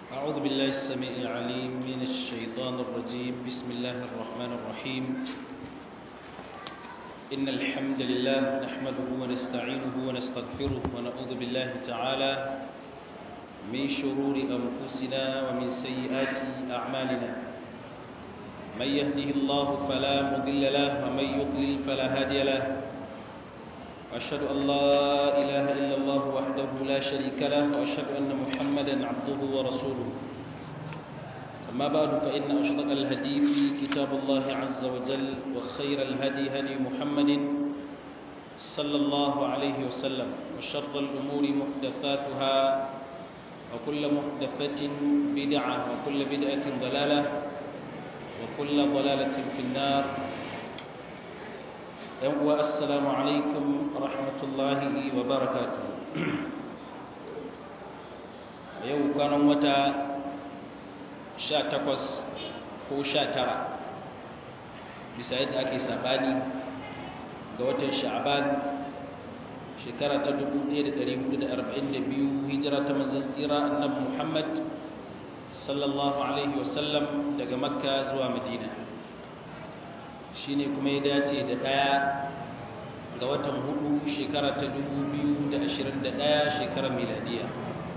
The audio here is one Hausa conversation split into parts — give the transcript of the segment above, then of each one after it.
أعوذ بالله السميع العليم من الشيطان الرجيم بسم الله الرحمن الرحيم إن الحمد لله نحمده ونستعينه ونستغفره ونعوذ بالله تعالى من شرور أنفسنا ومن سيئات أعمالنا من يهده الله فلا مضل له ومن يضلل فلا هادي له وأشهد أن لا إله إلا الله وحده لا شريك له وأشهد أن محمدا عبده ورسوله أما بعد فإن أصدق الحديث كتاب الله عز وجل وخير الهدي هدي محمد صلى الله عليه وسلم وشر الأمور محدثاتها وكل محدثة بدعة وكل بدعة ضلالة وكل ضلالة في النار. السلام عليكم ورحمة الله وبركاته. yau kwanan wata 18 ko 19 bisa yadda ake sabani ga watan sha'ban shekara ta 1442 hijira ta manzon tsira annabi Muhammad sallallahu alaihi wasallam daga makka zuwa madina, shine kuma ya dace da ɗaya ga watan hudu shekara ta 2021 shekarar miladiya.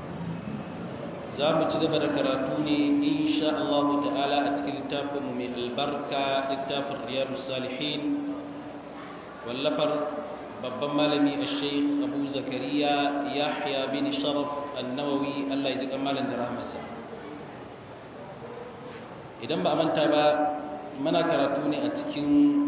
za mu ci gaba da karatu ne insha Allah ta'ala a cikin littafin mai albarka, littafin riyadus salihin wallafar babban malami al-sheikh abu zakariya yahya bin sharaf an-nawawi, Allah ya ji kamalan da rahmarsa. idan ba a manta ba muna karatu ne a cikin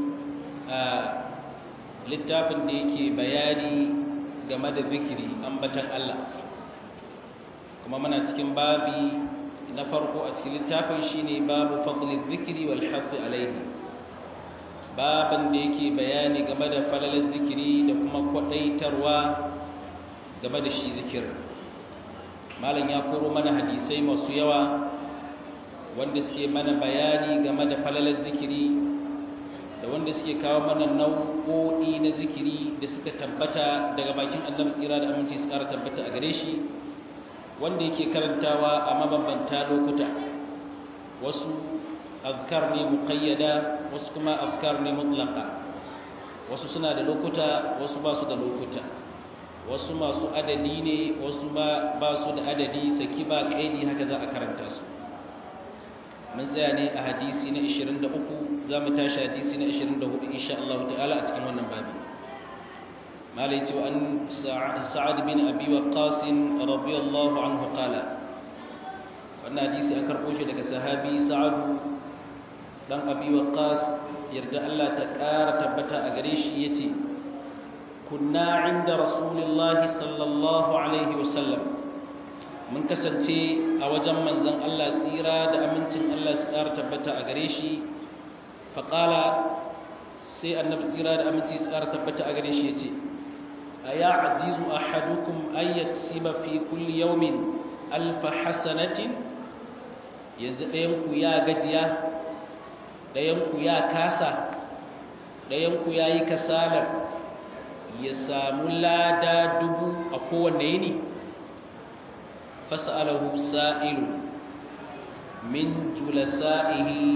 littafin da yake bayani game da zikiri ambatan Allah, kuma muna cikin babi na farko a cikin littafin shine babu fadlil zikri wal hath alayhi, baban da yake bayani game da falalar zikiri da kuma kwadaitarwa game da shi zikir. malam ya koro mana hadisai masu yawa wanda suke mana bayani game da falalar zikiri da wanda suke kawo mana nau'o'i na zikiri da suka tabbata daga bakin annabi tsira da aminci su ƙara tabbata a gare shi, wanda yake karantawa a mabambanta lokuta. wasu azkar ne muqayyada, wasu kuma azkar ne mutlaqa. wasu suna da lokuta, wasu ba su da lokuta. wasu masu adadi ne, wasu ba su da adadi, saki ba kaidi, haka za a karanta su. mun tsaya ne a hadisi na 23, za mu tashi hadisi na 24 insha Allah ta'ala a cikin wannan babi. malai ce wa an sa'ad bin abi waqqas radiyallahu anhu qala, wannan hadisi an karbo shi daga sahabi sa'ad dan abi waqqas, yarda Allah ta ƙara tabbata a gare shi, yace kunna inda rasulillahi sallallahu alaihi wasallam, mun kasance a wajen manzon Allah tsira da amincin Allah su ƙara tabbata a gare shi. faƙala, sai annabi tsira da aminci su ƙara tabbata a gare shi ya ce, a ya ajizu ahadukum an yaksiba fi kulli yawmin alfa hasanatin, yanzu ɗayanku ya gajiya, ɗayanku ya kasa, ɗayanku ya yi kasalar ya samu lada 1000 a kowanne yini. fasa'alahu sa'ilu min julasa'ihi,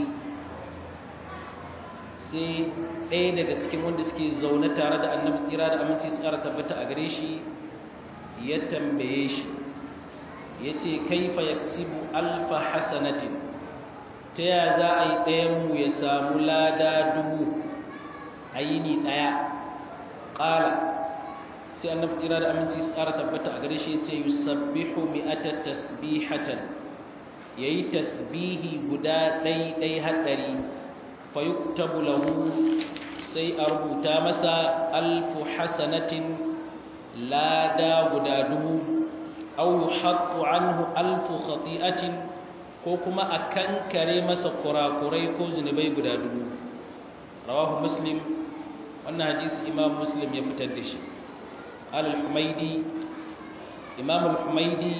sai ɗaya daga cikin wanda suke zaune tare da annabi tsira da aminci su ƙara tabbata a gare shi ya tambaye shi, ya ce kaifa yaksibu alfa hasanatin, ta ya za a yi ɗayanmu ya samu lada 1000 a yini ɗaya. ƙala, sai annabi tsira da aminci su ƙara tabbata a gare shi ya ce yusabbihu mi'ata tasbihatan, yayi tasbihi guda ɗai haɗari, fa yuktabu lahu, sai a rubuta masa alfu hasanatin, lada guda 1000, aw yuhattu anhu alfu khati'atin, ko kuma a kankare masa kurakurai ko zunubai guda 1000. rawahu muslim, wannan hadisi imam muslim ya fitar da shi. al-Humaydi, Imam al-Humaydi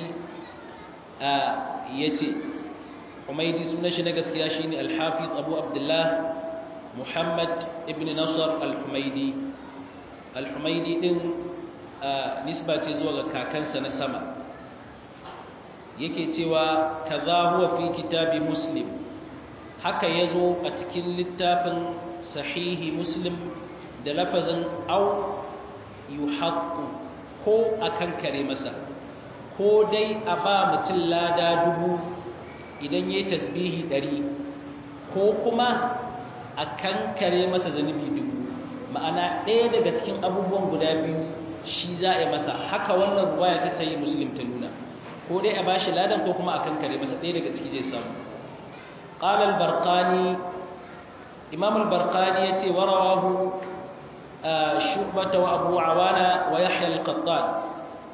yace, Humaydi sunan shi na gaskiya shine al-Hafiz Abu Abdullah Muhammad ibn Nasr al-Humaydi. al-Humaydi din nisba ce zuwa ga kakansa na sama, yake cewa kaza huwa fi kitabi Muslim, haka yazo a cikin littafin sahihi Muslim da lafazin au yuhaqqu, ko akan kare masa, ko dai a ba mutum lada 1000 idan yayi tasbihi 100, ko kuma akan kare masa zanubi 1000. ma'ana ɗaya daga cikin abubuwan guda biyu shi za a yi masa. Haka wannan ruwaya ta sayi Muslim ta nuna, ko dai a bashi ladan ko kuma akan kare masa, ɗaya daga ciki zai samu. qala al-barqani, imam al-barqani yace warawahu Shu'bah wa Abu Awana wa Yahya al-Qattan,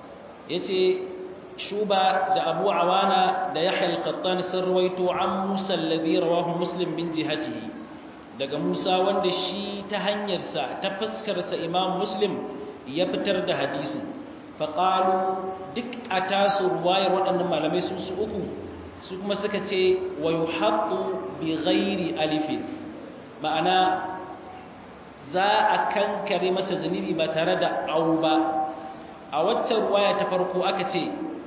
yace Shu'bah da Abu Awana da Yahya al-Qattan sun rawaito an Musa alladhi rawahu Muslim min jihatihi, daga Musa wanda shi ta hanyarsa ta fuskarsa Imam Muslim ya fitar da hadisin. Faqalu, duk a tasu ruwayar waɗannan malamai su uku su kuma suka ce wa yuhaqqu bi ghairi alifin, ma'ana za a kankare masa zunubi ba tare da au ba. A waccan ruwaya ta farko aka ce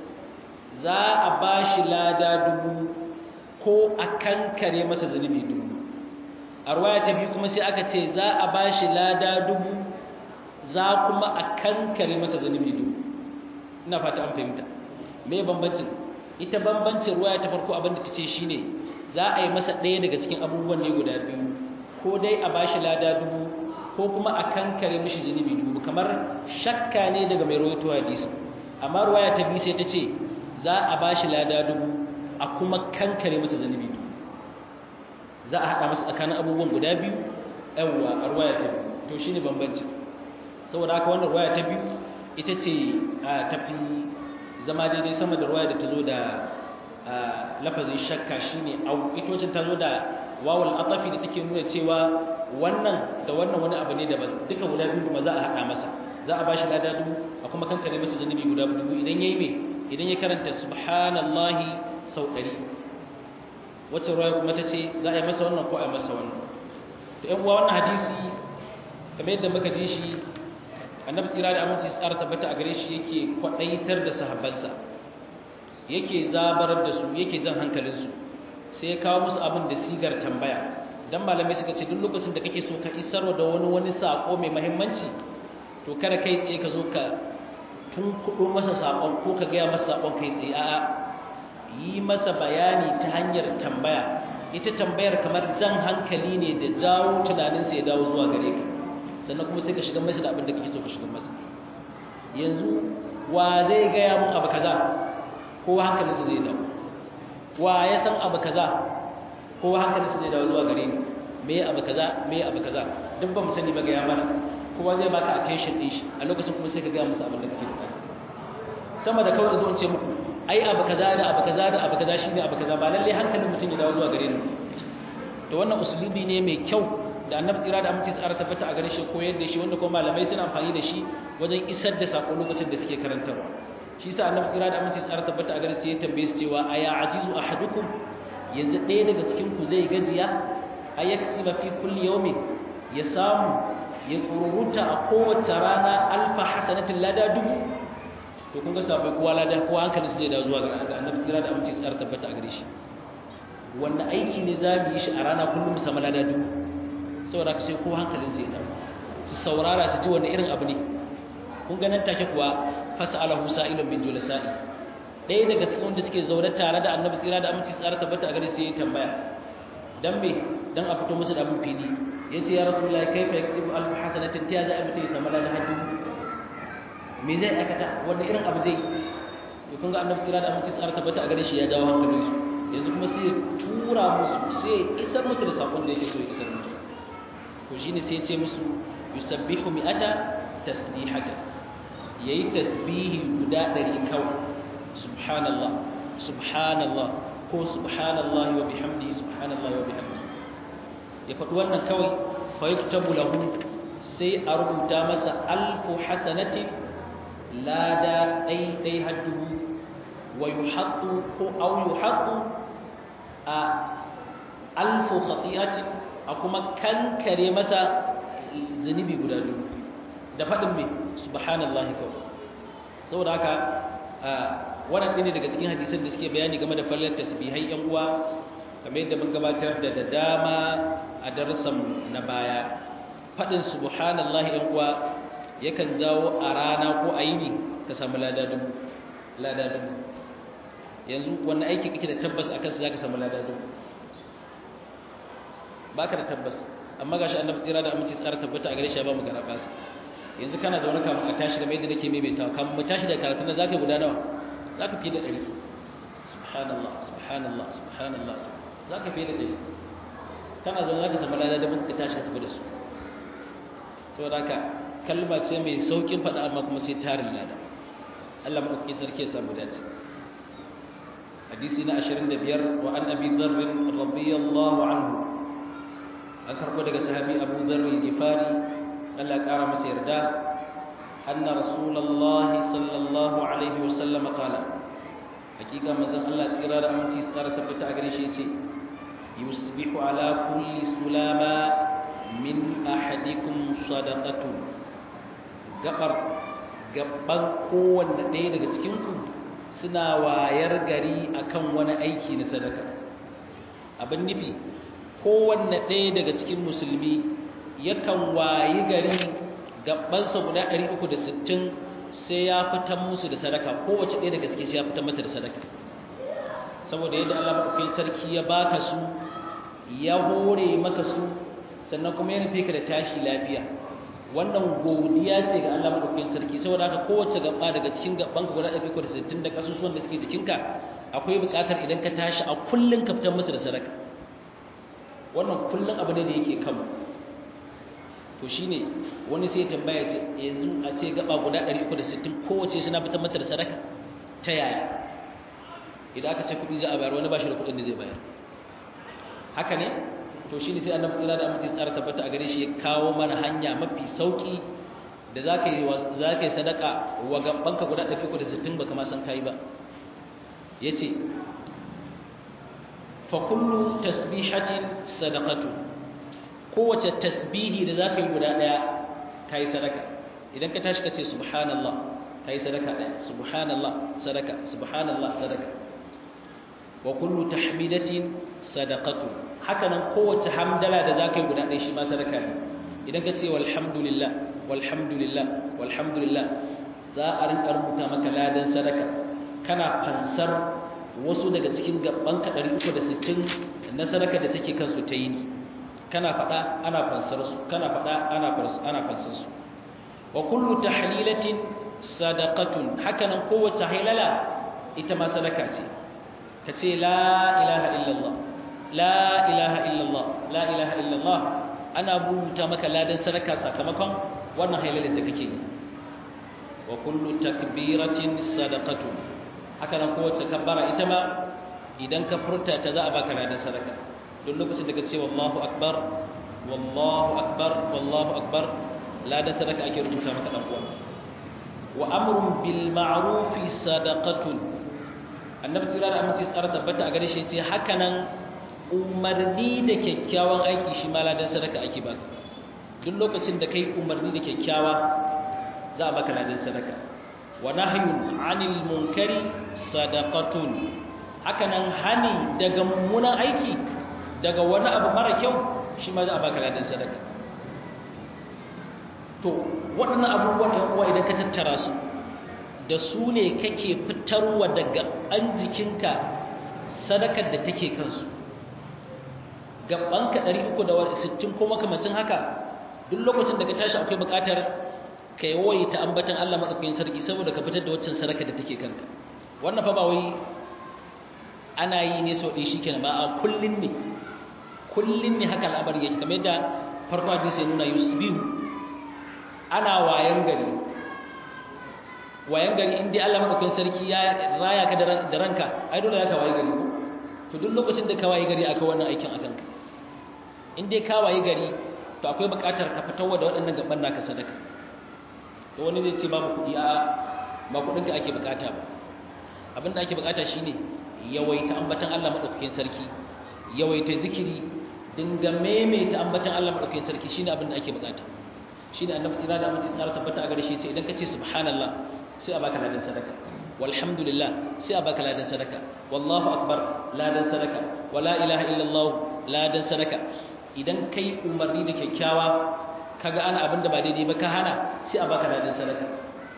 za a bashi lada 1000 ko a kankare masa zunubi 1000. A ruwaya ta biyu kuma sai aka ce za a bashi lada 1000 za kuma a kankare masa zunubi 1000. Ina fata an fahimta me bambancin. Ita bambancin ruwaya ta farko abinda tace shine za a yi masa ɗaya daga cikin abubuwan ne guda biyu, ko dai a bashi lada 1000 ko kuma a kankare mishi zunubi 1000. Kamar shakka ne daga mai rawaito hadisi, amma ruwaya ta biyu sai ta ce za a bashi lada 1000 a kuma kankare masa zunubi 1000. Za a haɗa masa tsakanin abubuwan guda biyu yawwa a ruwaya ta biyu. To shine bambanci. Saboda haka wannan ruwaya ta biyu ita ce tafi zama daidai sama da ruwaya da ta zo da lafazin shakka shine au. Ita wacce ta zo da wawul atafi da take nuna cewa wannan da wannan wani abu ne daban, duka guda biyu kuma za a haɗa masa. Za a bashi lada 1000 a kuma kankare masa zunubi guda 1000 idan yayi me, idan ya karanta subhanallahi sau 100. Wacce ruwaya kuma ta ce za a yi masa wannan ko a yi masa wannan. To ƴan uwa, wannan hadisi kamar yadda muka ji shi, annabi tsira da aminci tsara tabbata a gare shi yake kwadaitar da sahabbansa, yake zabarar da su, yake jan hankalinsu, sai ya kawo musu abin da sigar tambaya. Dan malamai suka ce duk lokacin da kake so ka isarwa da wani sako mai muhimmanci, to kada kai tsaye ka zo ka tunkuɗo masa sakon ko ka gaya masa sakon kai tsaye. A'a, yi masa bayani ta hanyar tambaya. Ita tambayar kamar jan hankali ne da jawo tunaninsa ya dawo zuwa gare ka, sannan kuma sai ka shiga masa da abin da kake so ka shiga masa. Yanzu wa zai gaya mun abu kaza, ko hankalinsa zai dawo? Wa ya san abu kaza, ko hankalinsa zai dawo zuwa gare ni? Me abu kaza, me abu kaza? Duk ba mu sani ba, gaya mana. Kowa zai baka attention din shi, a lokacin kuma sai ka gaya masa abin da kake bukata. Sama da kawai zo in ce muku ai abu kaza da abu kaza da abu kaza shine abu kaza, ba lalle hankalin mutum ya dawo zuwa gare ni. To wannan usulubi ne mai kyau da annabi tsira da aminci tsara tabbata a gare shi, koyar da shi, wanda kuma malamai suna amfani da shi wajen isar da sako lokacin da suke karantarwa. Shi sa annabi tsira da aminci tsara tabbata a gare shi ya tambaye su cewa aya ajizu ahadukum, yanzu ɗaya daga cikin ku zai gajiya, ayaksiba fi kulli yawmin, ya samu ya tsururuta a kowace rana alfa hasanatin lada 1000. To kun ga sabai kowa lada, kowa hankalin su zai dawo zuwa ga annabi tsira da aminci tsara tabbata a gare shi. Wanda aiki ne za mu yi shi a rana kullum mu samu lada 1000? Saboda ka sai kowa hankalin zai dawo, su saurara su ji wani irin abu ne. Kun ga nan take kuwa fas'alahu sa'ilun bin julasa'i, ɗaya daga cikin wanda suke zaune tare da annabi tsira da aminci tsara tabbata a gare shi ya tambaya. Dan me? Dan a fito musu da abin fili. Yace ya rasulullahi kaifa yaksibu alf hasanatin, ta za a mutum ya samu lada 1000? Me zai aikata, wanda irin abu zai? To kun ga annabi tsira da aminci tsara tabbata a gare shi ya jawo hankalin su. Yanzu kuma sai ya tura musu, sai ya isar musu da sakon da yake so ya isar musu. To shine sai ya ce musu yusabbihu mi'ata tasbihata, yayi tasbihi guda 100 kawai. Subhanallah, subhanallah, ko subhanallahi wa bihamdihi, subhanallahi wa bihamdihi. Ya faɗi wannan kawai, fa yuktabu lahu, sai a rubuta masa alfu hasanatin, lada ɗai haddu, wa yuhaqqu ko au yuhaqqu a alfu khati'atin, a kuma kankare masa zunubi guda 1000 da faɗin mai subhanallahi kawai. Saboda haka wannan ɗaya ne daga cikin hadisan da suke bayani game da fallar tasbihai yan uwa kamar yadda mun gabatar da dama a darussan na baya faɗin subhanallahi yan uwa yakan jawo a rana ko a yini ka samu lada dubu yanzu wannan aiki kake da tabbas akan su zaka samu lada dubu baka da tabbas amma gashi annabi tsira da aminci tsara tabbata a gare shi ya ba mu garaba sa yanzu kana zaune kamun a tashi da mai da nake maimaitawa kamun mu tashi da karatun da zaka guda nawa zaka fi da 100 subhanallah subhanallah subhanallah zaka fi da 100 kana zaune zaka samu lada dubu ka tashi ka tafi da su saboda haka kalma ce mai saukin faɗa amma kuma sai tarin lada Allah madauki sarki ya samu dace hadisi na 25 wa an abi dharr radiyallahu anhu an karbo daga sahabi Abu Dharr al-Ghifari Allah kara masa yarda anna rasulullahi sallallahu alaihi wasallam qala hakika manzon Allah tsira da aminci tsara tabbata a gare shi yace yusbihu ala kulli sulama min ahadikum sadaqatu gaban kowanne ɗaya daga cikinku suna wayar gari akan wani aiki na sadaka abin nufi kowanne ɗaya daga cikin musulmi yakan wayi gari gabansa guda 360 sai ya fitar musu da sadaka kowace ɗaya daga cikin sai ya fitar mata da sadaka saboda yadda Allah maɗaukakin sarki ya baka su ya hore maka su sannan kuma ya nufe ka da tashi lafiya wannan godiya ce ga Allah madaukakin sarki saboda haka kowace gaba daga cikin gabanka guda 360 da kasusuwan da suke jikinka akwai buƙatar idan ka tashi a kullun ka fitar musu da sadaka wannan kullun abu ne da yake kanmu to shine wani sai ya tambaya ce yanzu a ce gaba guda 360 kowace suna fitar mata da sadaka ta yaya idan aka ce kuɗi za a bayar wani ba shi da kuɗin da zai bayar haka ne to shine sai annabi tsira da amince tsara tabbata a gare shi ya kawo mana hanya mafi sauki da zaka yi sadaka wa gabanka guda 360 baka ma san kai ba yace fa kullu tasbihatin sadaqatu kowace tasbihi da zaka yi guda daya kai sadaka idan ka tashi kace subhanallah kai sadaka daya subhanallah sadaka subhanallah sadaka wa kullu tahmidatin sadaqatu haka nan kowace hamdala da za ka yi guda ɗaya shi ma sadaka ne idan ka ce walhamdulillah walhamdulillah walhamdulillah za a rinka rubuta maka ladan sadaka kana fansar wasu daga cikin gabanka 360 na sadaka da take kansu ta yi kana faɗa ana fansar su kana faɗa ana fansar su wa kullu tahlilatin sadaqatun haka nan kowace hailala ita ma sadaka ce ka ce la ilaha illallah la ilaha illallah la ilaha illallah ana rubuta maka ladan sadaka sakamakon wannan hailalin da kake yi wa kullu takbiratin sadaqatu haka nan kowace kabbara ita ma idan ka furta ta za a baka ladan sadaka duk lokacin da ka ce wallahu akbar wallahu akbar wallahu akbar ladan sadaka ake rubuta maka dan uwa wa amrun bil ma'ruf sadaqatun annabi tsira da amince tsara tabbata a gare shi yace haka nan umarni da kyakkyawan aiki shi ma ladan sadaka ake baka duk lokacin da kai umarni da kyakkyawa za a baka ladan sadaka wa nahyun 'anil munkari sadaqatun hakanan hani daga mummunan aiki daga wani abu mara kyau shi ma za a baka ladan sadaka to waɗannan abubuwan ɗan uwa idan ka tattara su da su ne kake fitarwa daga an jikinka sadakar da take kansu gabanka 360 ko makamacin haka duk lokacin da ka tashi akwai buƙatar ka yawaita ambatan Allah madaukakin sarki saboda ka fitar da waccan sadaka da take kanka wannan fa ba wai ana yi ne sau ɗaya shikenan ba a kullun ne haka al'amari yake kamar yadda farko hadisi ya nuna yusbihu ana wayan gari in dai Allah madaukakin sarki ya raya ka da ranka ai dole ka wayi gari to duk lokacin da ka wayi gari akwai wannan aikin akan ka in dai ka wayi gari to akwai buƙatar ka fitarwa da waɗannan gaban naka sadaka to wani zai ce babu kuɗi a ba kuɗinka ake buƙata ba abin da ake buƙata shine yawaita ambatan Allah madaukakin sarki yawaita zikiri dinga maimaita ambatan Allah madaukakin sarki shine abin da ake buƙata shine annabi tsira da mutum tsara tabbata a gare shi yace idan ka ce subhanallah sai a baka ladan sadaka walhamdulillah sai a baka ladan sadaka wallahu akbar ladan sadaka wala ilaha illallah ladan sadaka idan kai umarni da kyakkyawa kaga ana abin da ba daidai ba ka hana sai a baka ladan sadaka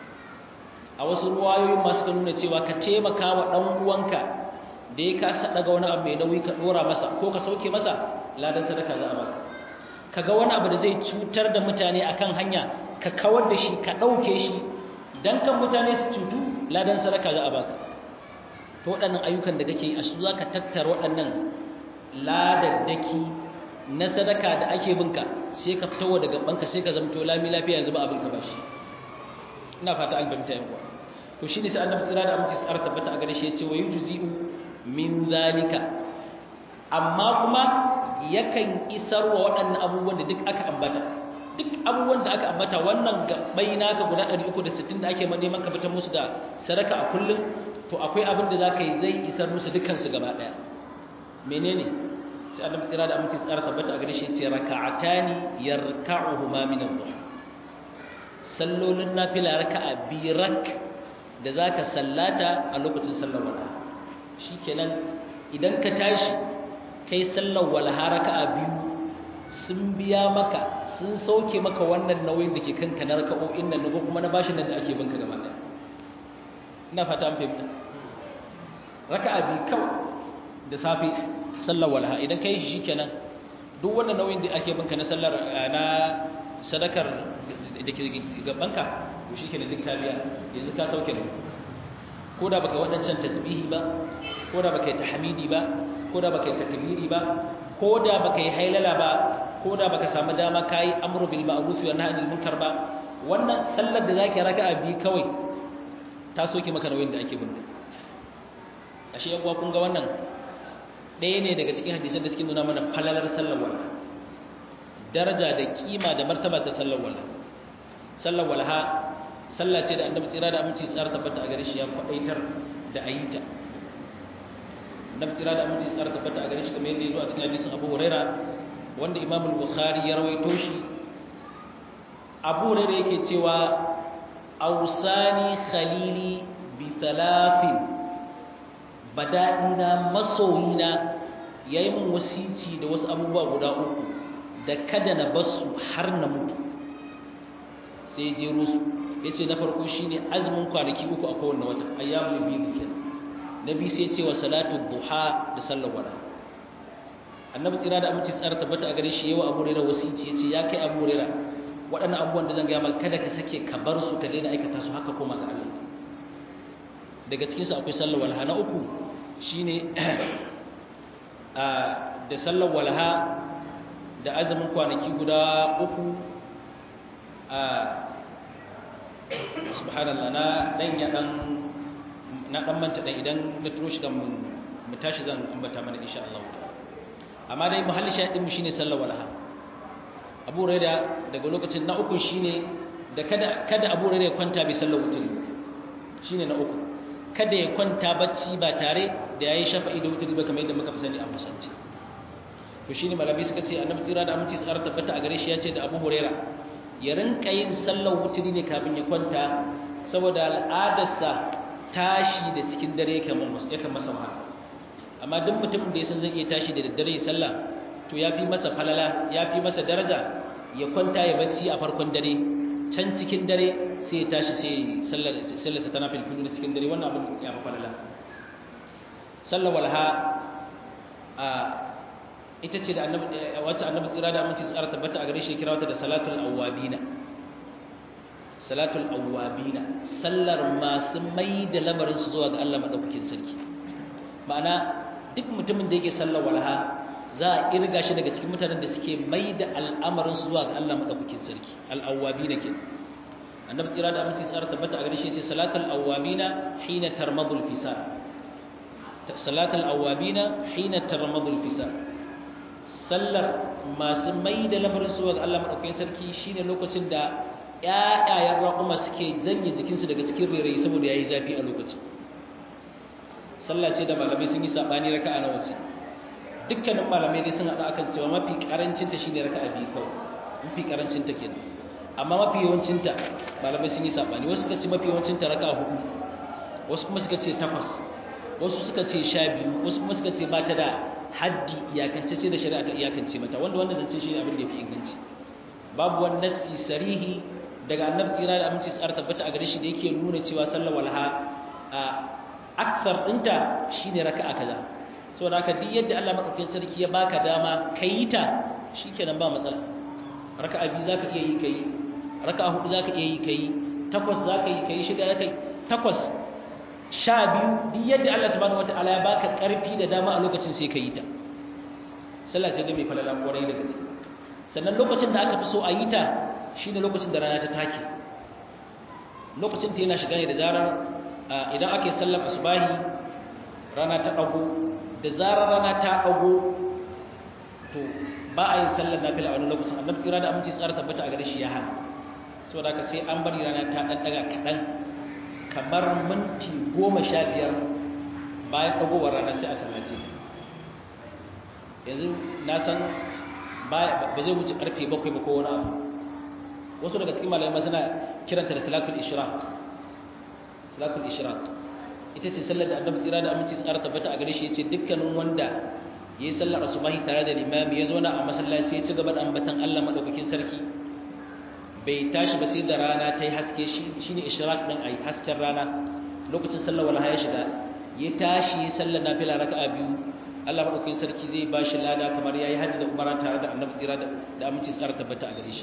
a wasu ruwayoyin masu ka nuna cewa ka taimaka wa dan uwanka da ya kasa daga wani abu mai nauyi ka dora masa ko ka sauke masa ladan sadaka za a baka kaga wani abu da zai cutar da mutane akan hanya ka kawar da shi ka dauke shi dan kan mutane su cutu ladan sadaka za a baka to waɗannan ayyukan da kake a su zaka tattara waɗannan ladaddaki na sadaka da ake binka sai ka fitowa daga banka sai ka zamto lami lafiya yanzu ba abin ka bashi ina fata an fahimta yan uwa to shine sai annabi tsira da aminci tsara tabbata a gare shi yace wa yujzi'u min zalika amma kuma yakan isarwa waɗannan abubuwan da duk aka ambata duk abubuwan da aka ambata wannan gabbai naka guda 360 da ake neman ka fitar musu da sadaka a kullum to akwai abin da zaka yi zai isar musu dukkan su gaba daya menene sai annabi tsira da aminci tsara tabbata a gare shi yace raka'atani yarka'uhuma min ad-duha sallolin nafila raka'a birak da zaka sallata a lokacin sallar walaha shikenan idan ka tashi kai sallar walaha raka'a biyu sun biya maka sun sauke maka wannan nauyin da ke kanka na raka'o'in nan ko kuma na bashin nan da ake banka gaba ɗaya ina fata an fahimta raka'a biyu kawai da safe sallar walaha idan kai shi shikenan duk wannan nauyin da ake banka na sallar na sadakar da ke gabanka to shikenan duk ka biya yanzu ka sauke ne ko da baka wadancan tasbihi ba ko da baka yi tahmidi ba ko da baka yi takbiri ba ko da baka yi hailala ba ko da baka samu dama kai amru bil ma'ruf wa nahy anil munkar ba wannan sallar da zaki raka'a bi kawai ta soke maka nauyin da ake binka ashe yan uwa kun ga wannan ɗaya ne daga cikin hadisan da suke nuna mana falalar sallar walaha daraja da kima da martaba ta sallar walaha sallar walaha sallah ce da annabi tsira da aminci tsara tabbata a gare shi ya faɗaitar da ayita annabi tsira da aminci tsara tabbata a gare shi kamar yadda ya zo a cikin hadisin Abu Huraira wanda Imam al-Bukhari ya rawaito shi Abu Huraira yake cewa ausani khalili bi thalathin bada'ina masoyina yayi mun wasici da wasu abubuwa guda uku da kada na basu har na mutu sai jero su yace na farko shine azumin kwanaki uku a kowanne wata ayyamul bid kenan nabi sai yace wa salatu duha da sallar wala annabi tsira da aminci tsara tabbata a gare shi yawa Abu Hurairah wasici yace ya kai Abu Hurairah waɗannan abubuwan da zan ga maka kada ka sake ka bar su ka daina aikata su haka koma ga Allah daga cikin su akwai sallar walha na uku shine da sallar walha da azumin kwanaki guda uku subhanallah na dan manta dan idan na turo shi kan mu tashi zan ambata mana insha Allah amma dai muhalli shahidin mu shine sallar walha Abu Hurairah daga lokacin na uku shine da kada Abu Hurairah ya kwanta bai sallar wuturi shine na uku kada ya kwanta bacci ba tare da yayi shafa'i da wuturi ba kamar yadda muka fi sani a musanci to shine malami suka ce annabi tsira da aminci tsara tabbata a gare shi ya ce da Abu Hurairah ya rinka yin sallar wuturi ne kafin ya kwanta saboda al'adarsa tashi da cikin dare yakan masa wahala amma duk mutumin da ya san zai iya tashi da daddare ya sallah to ya fi masa falala ya fi masa daraja ya kwanta ya bacci a farkon dare can cikin dare sai ya tashi sai sallarsa tana filfilu na cikin dare wannan abin ya fi falala sallar walha ita ce da wacce annabi tsira da aminci tsara tabbata a gare shi kira wata da salatul awwabina sallar masu mai da lamarin su zuwa ga Allah madaukakin sarki ma'ana duk mutumin da yake sallar walha za a irga shi daga cikin mutanen da suke mai da al'amarin su zuwa ga Allah madaukakin sarki al-awwabina ke annabi tsira da aminci tsara tabbata a gare shi ce salatul awwabina hina tarmadul fisal sallar masu mai da lamarin su ga Allah madaukakin sarki shine lokacin da ƴaƴayen raƙuma suke janye jikinsu daga cikin rairayi saboda yayi zafi a lokacin sallah ce da malamai sun yi sabani raka'a nawa ce dukkanin malamai dai sun haɗa akan cewa mafi karancin ta shine raka'a biyu kawai mafi karancin ta kenan amma mafi yawancin ta malamai sun yi sabani wasu suka ce mafi yawancin ta raka'a hudu wasu kuma suka ce 8 wasu suka ce 12 wasu kuma suka ce ba ta da haddi iyakance ce da shari'a ta iyakance mata wanda zance shi ne abin da yafi inganci babu wani nassi sarihi daga annabi tsira da aminci tsara tabbata a gare shi da yake nuna cewa sallar walha akthar dinta shine raka'a kaza saboda haka duk yadda Allah madaukakin sarki ya baka dama kai ta shikenan ba matsala raka'a biyu zaka iya yi kai raka'a hudu zaka iya yi kai 8 zaka yi kai 6 zaka yi 8 12 duk yadda Allah subhanahu wataala ya baka karfi da dama a lokacin sai kai ta sallah ce da mai falala kwarai da gaske sannan lokacin da aka fi so a yi ta shine lokacin da rana ta take lokacin ta yana shiga ne da zarar idan ake sallar asbahi rana ta dago da zarar rana ta dago to ba a yin sallar nafila a wani lokacin annabi tsira da aminci tsara tabbata a gare shi ya hana saboda haka sai an bari rana ta dan daga kadan kamar minti 15 bayan dagowar rana sai a sallace ta yanzu na san ba zai wuce karfe 7 ba ko wani abu wasu daga cikin malamai suna kiranta da salatul ishraq ita ce sallar da annabi tsira da aminci tsara tabbata a gare shi yace dukkanin wanda yayi sallar asubahi tare da limami ya zauna a masallaci ya ci gaba da ambatan Allah madaukakin sarki bai tashi ba sai da rana ta yi haske shine ishraq din ai hasken rana lokacin sallar walha ya shiga ya tashi sallar nafila raka'a biyu Allah madaukakin sarki zai ba shi lada kamar yayi haji da umara tare da annabi tsira da aminci tsara tabbata a gare shi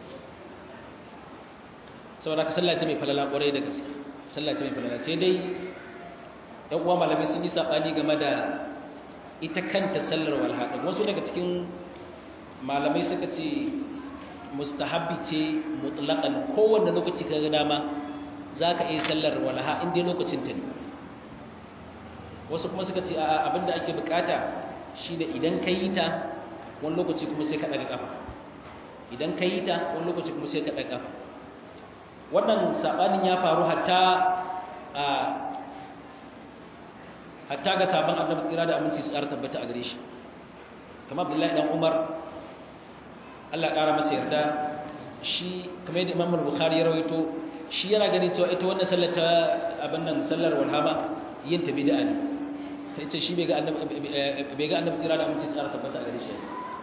saboda ka sallace mai falala kwarai da gaske sallace mai falala sai dai ɗan uwa malamai sun yi sabani game da ita kanta sallar walha din wasu daga cikin malamai suka ce mustahabbi ce mutlaqan kowanne lokaci kaga dama zaka iya sallar walha in dai lokacin ta ne wasu kuma suka ce a abinda ake bukata shine idan ka yi ta wani lokaci kuma sai ka daga kafa idan ka yi ta wani lokaci kuma sai ka daga kafa wannan sabanin ya faru hatta ga sabon annabi tsira da aminci su tsara tabbata a gare shi kamar Abdullahi dan Umar Allah ƙara masa yarda shi kamar yadda Imam Bukhari ya rawaito shi yana ganin cewa ita wannan sallar ta abin nan sallar walhama yin ta bid'a ne yace shi bai ga annabi tsira da aminci tsara tabbata a gare shi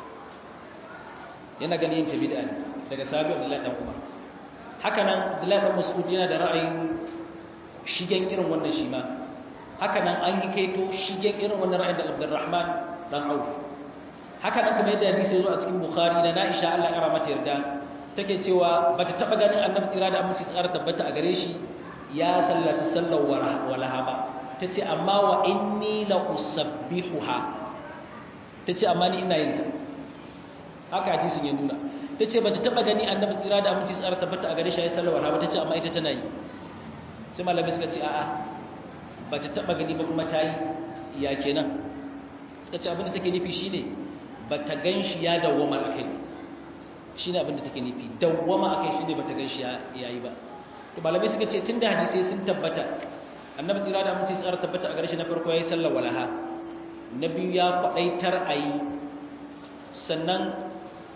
yana ganin yin ta bid'a ne daga sahabi Abdullahi dan Umar haka nan Abdullahi dan Mas'ud yana da ra'ayin shigen irin wannan shi ma haka nan an yi kaito shigen irin wannan ra'ayin da Abdurrahman dan Auf haka nan kamar yadda hadisi yazo a cikin Bukhari da Aisha Allah ya kara mata yarda take cewa bata taba ganin annabi tsira da aminci tsara tabbata a gare shi ya sallaci sallar walaha ba tace amma wa inni la usabbihuha tace amma ni ina yin ta haka hadisin ya nuna tace bata taba gani annabi tsira da aminci tsara tabbata a gare shi ya sallar walaha ba tace amma ita tana yi sai malamai suka ce a'a bata taba gani ba kuma ta yi ya kenan suka ce abin da take nufi shine bata ganshi ya dawwama akai shine abin da take nufi dawwama akai shine bata ganshi yayi ba to malamai suka ce tunda hadisi sun tabbata annabi tsira da aminci tsara tabbata a gare shi na farko yayi sallar walaha na biyu ya kwadaitar ayi sannan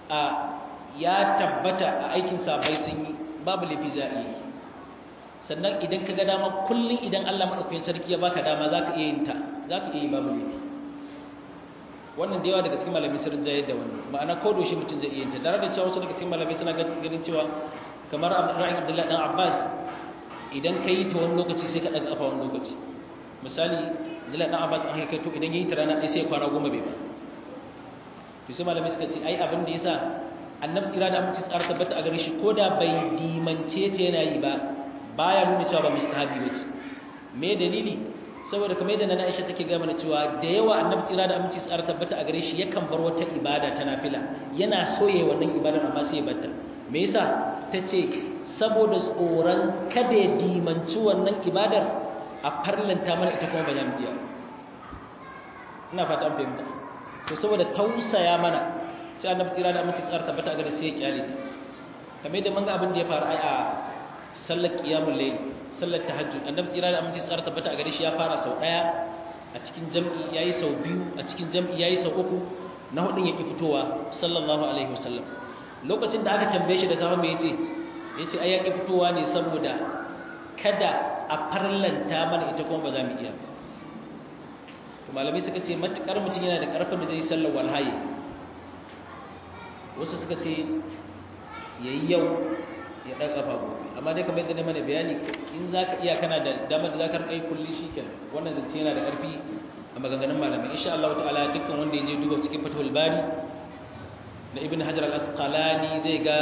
ya tabbata a aikin sabai sun yi babu lafi za'i sannan idan ka ga dama kullun idan Allah madaukakin sarki ya baka dama zaka iya yin ta zaka iya yi babu lafi wannan da yawa daga cikin malamai sun rinjaye da wannan ma'ana ko doshi mutum zai iya yin ta tare da cewa wasu daga cikin malamai suna ganin cewa kamar ra'ayin Abdullahi dan Abbas idan ka yi ta wani lokaci sai ka daga kafa wani lokaci misali Abdullahi dan Abbas an kai to idan yayi ta rana ɗaya sai kwana 10 bai ba to sai malamai suka ce ai abin da yasa annabi tsira da mutum tsara tabbata a gare shi koda bai dimance ta yana yi ba baya nuna cewa ba mustahabi bace me dalili saboda kamar yadda nana Aisha take ga mana cewa da yawa annabi tsira da aminci tsara tabbata a gare shi yakan bar wata ibada ta nafila yana soye wannan ibadar amma sai ya batta me yasa tace saboda tsoron kada ya dimanci wannan ibadar a farlanta mana ita kuma ba za mu iya ina fata an fahimta to saboda tausaya mana sai annabi tsira da aminci tsara tabbata a gare sai ya kyale ta kamar yadda mun ga abin da ya faru ai a sallar qiyamul layl sallar tahajjud annabi tsira da aminci tsara tabbata a gare shi ya fara sau daya a cikin jam'i yayi sau biyu a cikin jam'i yayi sau uku na hudun yake fitowa sallallahu alaihi wasallam lokacin da aka tambaye shi da safa me yace ai yake fitowa ne saboda kada a farlanta mana ita kuma ba za mu iya ba. To malamai suka ce matukar mutum yana da karfin da zai sallar walhayi, wasu suka ce yayi yau ya dan kafa gobe, amma dai kamar yadda na mana bayani in zaka iya kana da damar da zaka kai kulli shikenan. Wannan zance yana da karfi a maganganun malamai. Insha Allah ta'ala dukkan wanda ya je duba cikin Fathul Bari da Ibn Hajar al-Asqalani zai ga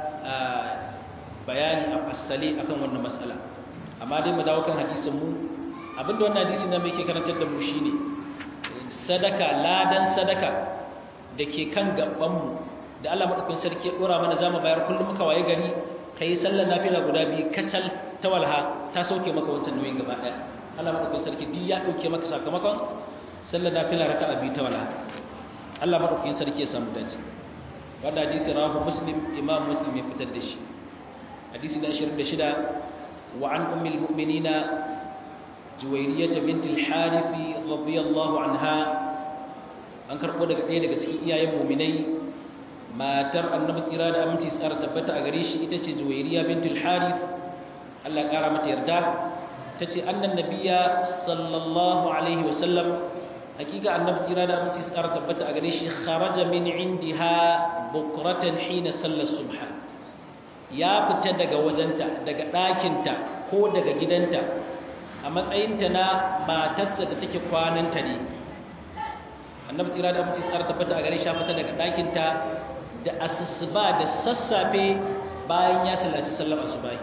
bayani a fassale akan wannan mas'ala. Amma dai mu dawo kan hadisin mu, abinda wannan hadisi na yake karantar da mu shine sadaka, ladan sadaka dake kan gaban mu da Allah madaukakin sarki ya dora mana zamu bayar kullum muka waye gari kai sallar nafila guda biyu kacal ta walha ta sauke maka wancan nauyin gaba daya. Allah madaukakin sarki duk ya dauke maka sakamakon sallar nafila raka'a biyu ta walha. Allah madaukakin sarki ya samu dace. Wannan hadisi rawahu Muslim, Imam Muslim ya fitar da shi. Hadisi na 26 wa an ummul mu'minina Juwayriyah bint al-Harith radiyallahu anha, an karbo daga ɗaya daga cikin iyayen mu'minai matar Annabi tsira da aminci tsara tabbata a gare shi, ita ce Juwayriyah bint al-Harith, Allah kara mata yarda. tace annan nabiyya sallallahu alaihi wasallam, hakika annabi tsira da aminci tsara tabbata a gare shi, kharaja min indiha bukratan hina sallar subha, ya fita daga wajenta, daga ɗakinta ko daga gidanta a matsayinta na matarsa da take kwananta ne. Annabi tsira da aminci tsara tabbata a gare shi ya fita daga ɗakinta da asusuba da sassafe bayan ya sallaci sallar asubahi.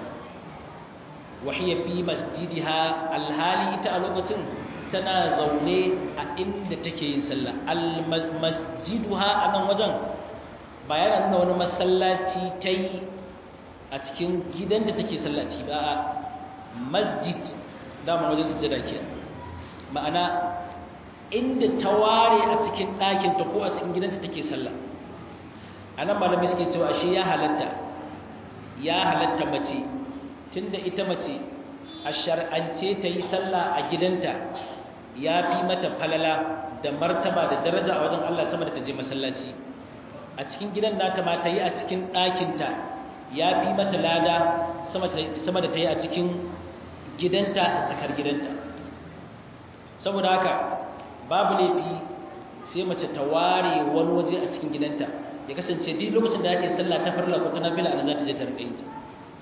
Wahiya fi masjidiha, alhali ita a lokacin tana zaune a inda take yin sallah. Masjiduha a nan wajen bayan nuna wani masallaci ta yi a cikin gidan da take sallaci ba, a masjid dama wajen sujjada ke, ma'ana inda ta ware a cikin ɗakinta ko a cikin gidanta take sallah. A nan malamai suke cewa ashe ya halatta mace, tunda ita mace a shar'ance ta yi sallah a gidanta ya fi mata falala da martaba da daraja a wajen Allah sama da ta je masallaci. A cikin gidan nata ma ta yi a cikin ɗakinta ya fi mata lada sama da ta yi a cikin gidanta a tsakar gidanta. Saboda haka babu laifi sai mace ta ware wani waje a cikin gidanta, ya kasance duk lokacin da ake sallah ta farla ko ta nafila anan za ta je ta rinka yin ta.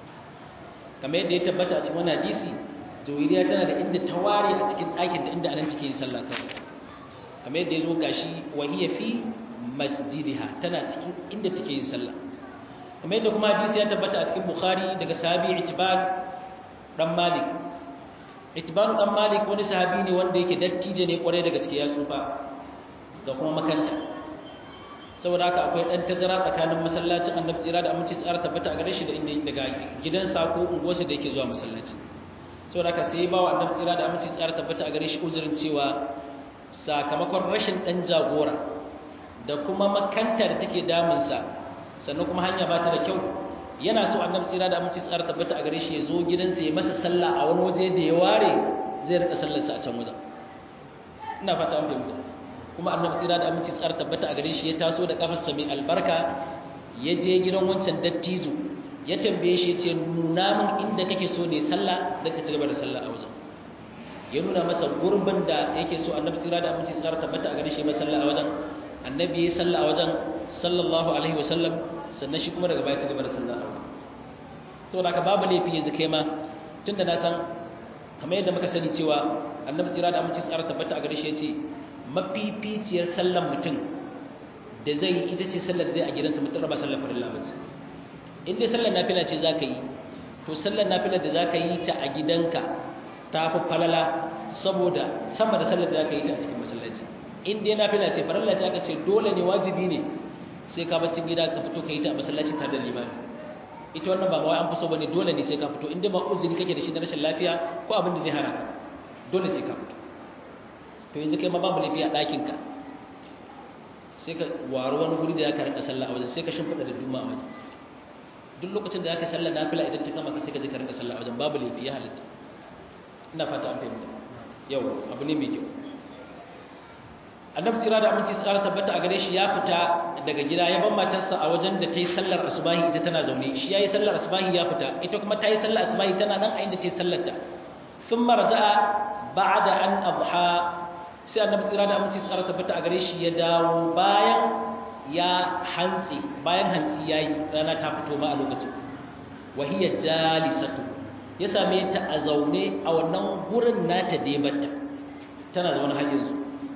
Kamar yadda ya tabbata a cikin wani hadisi, Juwayriyah tana da inda ta ware a cikin ɗakin ta inda anan take yin sallah kawai. Kamar yadda ya zo gashi wahiya fi masjidiha, tana cikin inda take yin sallah. Kamar yadda kuma hadisi ya tabbata a cikin Bukhari daga sahabi Itban dan Malik. Itban dan Malik wani sahabi ne wanda yake dattijo ne kwarai da gaske, ya tsufa da kuma makanta. Saboda haka akwai dan tazara tsakanin masallacin Annabi tsira da aminci tsara tabbata a gare shi da inda daga gidansa ko unguwarsa da yake zuwa masallaci. Saboda haka sai ba wa Annabi tsira da aminci tsara tabbata a gare shi uzurin cewa sakamakon rashin dan jagora da kuma makanta da take damunsa, sannan kuma hanya ba ta da kyau, yana so Annabi tsira da aminci tsara tabbata a gare shi ya zo gidansa ya masa sallah a wani waje da ya ware zai rika sallarsa a can wajen. Ina fata an fahimta. Kuma Annabi tsira da aminci tsara tabbata a gare shi ya taso da kafarsa mai albarka ya je gidan wancan dattijo, ya tambaye shi ya ce nuna min inda kake so ne sallah da ka ci gaba da sallah a wajen. Ya nuna masa gurbin da yake so Annabi tsira da aminci tsara tabbata a gare shi ya sallah a wajen. Annabi ya sallah a wajen sallallahu alaihi wasallam, sannan shi kuma daga baya ci gaba da sallah a wajen. Saboda haka babu laifi yanzu kai ma, tunda na san kamar yadda muka sani cewa Annabi tsira da aminci tsara tabbata a gare shi ya ce mafificiyar sallan mutum da zai yi ita ce sallar da zai a gidansa, mutum ba sallar farilla ba ce. In dai sallar nafila ce za ka yi, to sallar nafila da za ka yi ta a gidanka ta fi falala saboda sama da sallar da za ka yi ta a cikin masallaci. In dai nafila ce, farilla ce aka ce dole ne, wajibi ne sai ka bacin gida ka fito ka yi ta a masallaci tare da limami. Ita wannan ba wai an fi so bane, dole ne sai ka fito. In dai ba uzuri kake da shi na rashin lafiya ko abin da zai hana ka, dole sai ka fito. To yanzu kai ma babu laifi a ɗakinka, sai ka waro wani guri da ya ka rinka sallah a wajen, sai ka shimfiɗa da duma a wajen. Duk lokacin da ya ka sallah nafila idan ta kama ka sai ka je ka rinka sallah a wajen, babu laifi, ya halitta. Ina fata an fahimta. Yau abu ne mai kyau. annabi tsira da aminci tsara tabbata a gare shi ya fita daga gida ya ban matarsa a wajen da ta yi sallar asubahi ita tana zaune shi ya yi sallar asubahi ya fita ita kuma ta yi sallar asubahi tana nan a inda ta yi sallarta sun marza'a ba da an abuha sai annabi tsira da aminci tsara tabbata a gare shi ya dawo bayan hantsi ya yi rana ta fito ma a lokacin wahiyar jalisatu ya same ta a zaune a wannan gurin nata debatta tana zaune har yanzu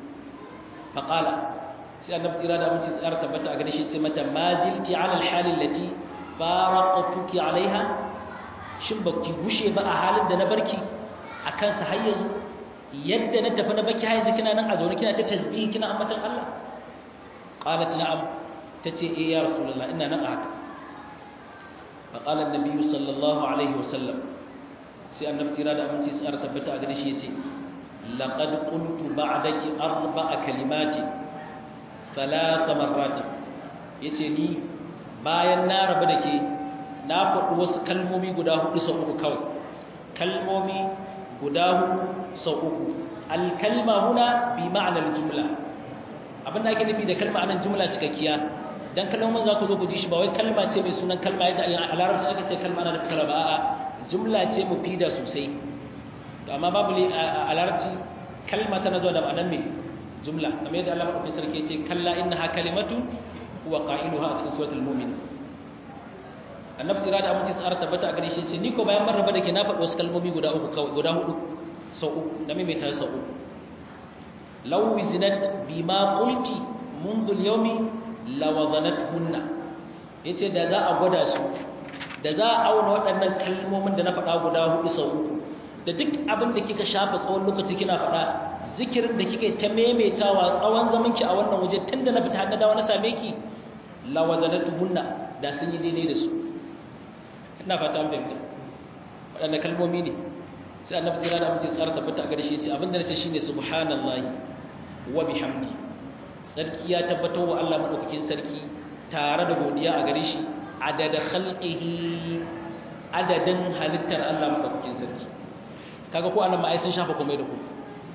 faƙala sai annabi tsira da aminci tsara tabbata a gare shi ce mata ma zilti ala alhalin lati faraqtuki alaiha shin baki gushe ba a halin da na barki a kansa har yanzu yadda na tafi na baki har yanzu kina nan a zaune kina ta tasbihi kina ambatan Allah qalat na'am tace eh ya rasulullah ina nan a haka faqala an-nabi sallallahu alaihi wasallam sai annabi tsira da aminci tsara tabbata a gare shi yace laqad qultu ba'daki arba'a kalimati thalath marrat yace ni bayan na rabu dake na faɗi wasu kalmomi guda hudu sau uku kawai kalmomi guda hudu sau uku al-kalma huna bi ma'na al-jumla abinda ake nufi da kalma anan jumla cikakkiya dan kalmomin za ku zo ku ji shi ba wai kalma ce mai sunan kalma yadda a larabci aka ce kalma ana da kalma ba a'a jumla ce mufida sosai amma babu a larabci kalma tana zuwa da ma'anar mai jumla kamar yadda Allah madaukakin sarki ya ce kalla innaha kalimatu huwa qailuha a cikin suratul mu'min annabi tsira da aminci tsara tabbata a gare shi ce ni ko bayan mun raba da ke na faɗi wasu kalmomi guda hudu sau uku da mai ta sau uku law wizinat bima qulti منذ اليوم لوزنتهن yace da za a gwada su da za a auna waɗannan kalmomin da na faɗa guda hudu sau uku da duk abin da kika shafa tsawon lokaci kina faɗa zikirin da kika ta maimaitawa tsawon zamanki a wannan waje tunda na fita na dawo na same ki lawazanatuhunna da sun yi daidai da su ina fata an fahimta waɗannan kalmomi ne sai annabi tsira da amince tsara tabbata a gare shi yace abin da nace shine subhanallahi wa bihamdi sarki ya tabbatar wa Allah madaukakin sarki tare da godiya a gare shi adada khalqihi adadin halittar Allah madaukakin sarki kaga ko annabi ai sun shafa komai da ku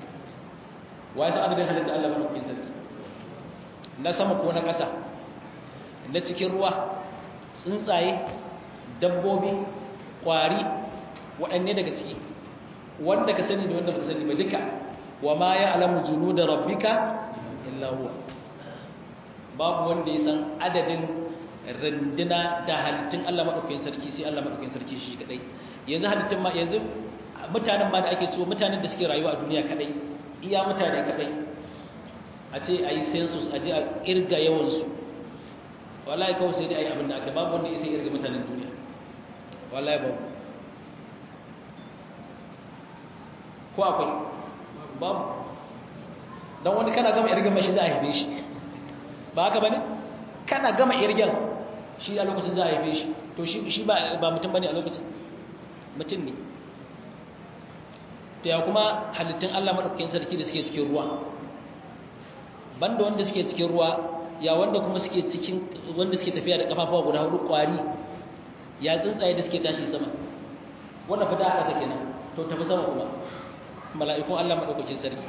wai sai adadin halittar Allah madaukakin sarki na sama ko na ƙasa na cikin ruwa tsuntsaye dabbobi kwari waɗanne daga ciki wanda ka sani da wanda ba ka sani ba duka wa ma ya'lamu junuda rabbika illa huwa babu wanda ya san adadin rinduna da halittun Allah madaukakin sarki sai Allah madaukakin sarki shi kadai yanzu halittun ma yanzu mutanen ma da ake cewa mutanen da suke rayuwa a duniya kadai iya mutane kadai a ce ayi census a je a irga yawan su wallahi kawai sai dai ayi abin da aka babu wanda ya sai irga mutanen duniya wallahi babu ko akwai babu dan wani kana gama irgan mashi za a haife shi ba haka bane kana gama irgan shi a lokacin za a haife shi to shi ba mutum bane a lokacin mutum ne to ya kuma halittun Allah madaukakin sarki da suke cikin ruwa banda wanda suke cikin ruwa ya wanda kuma suke cikin wanda suke tafiya da kafafuwa guda hudu kwari ya tsuntsaye da suke tashi sama wannan fita aka sake nan to tafi sama kuma mala'ikun Allah madaukakin sarki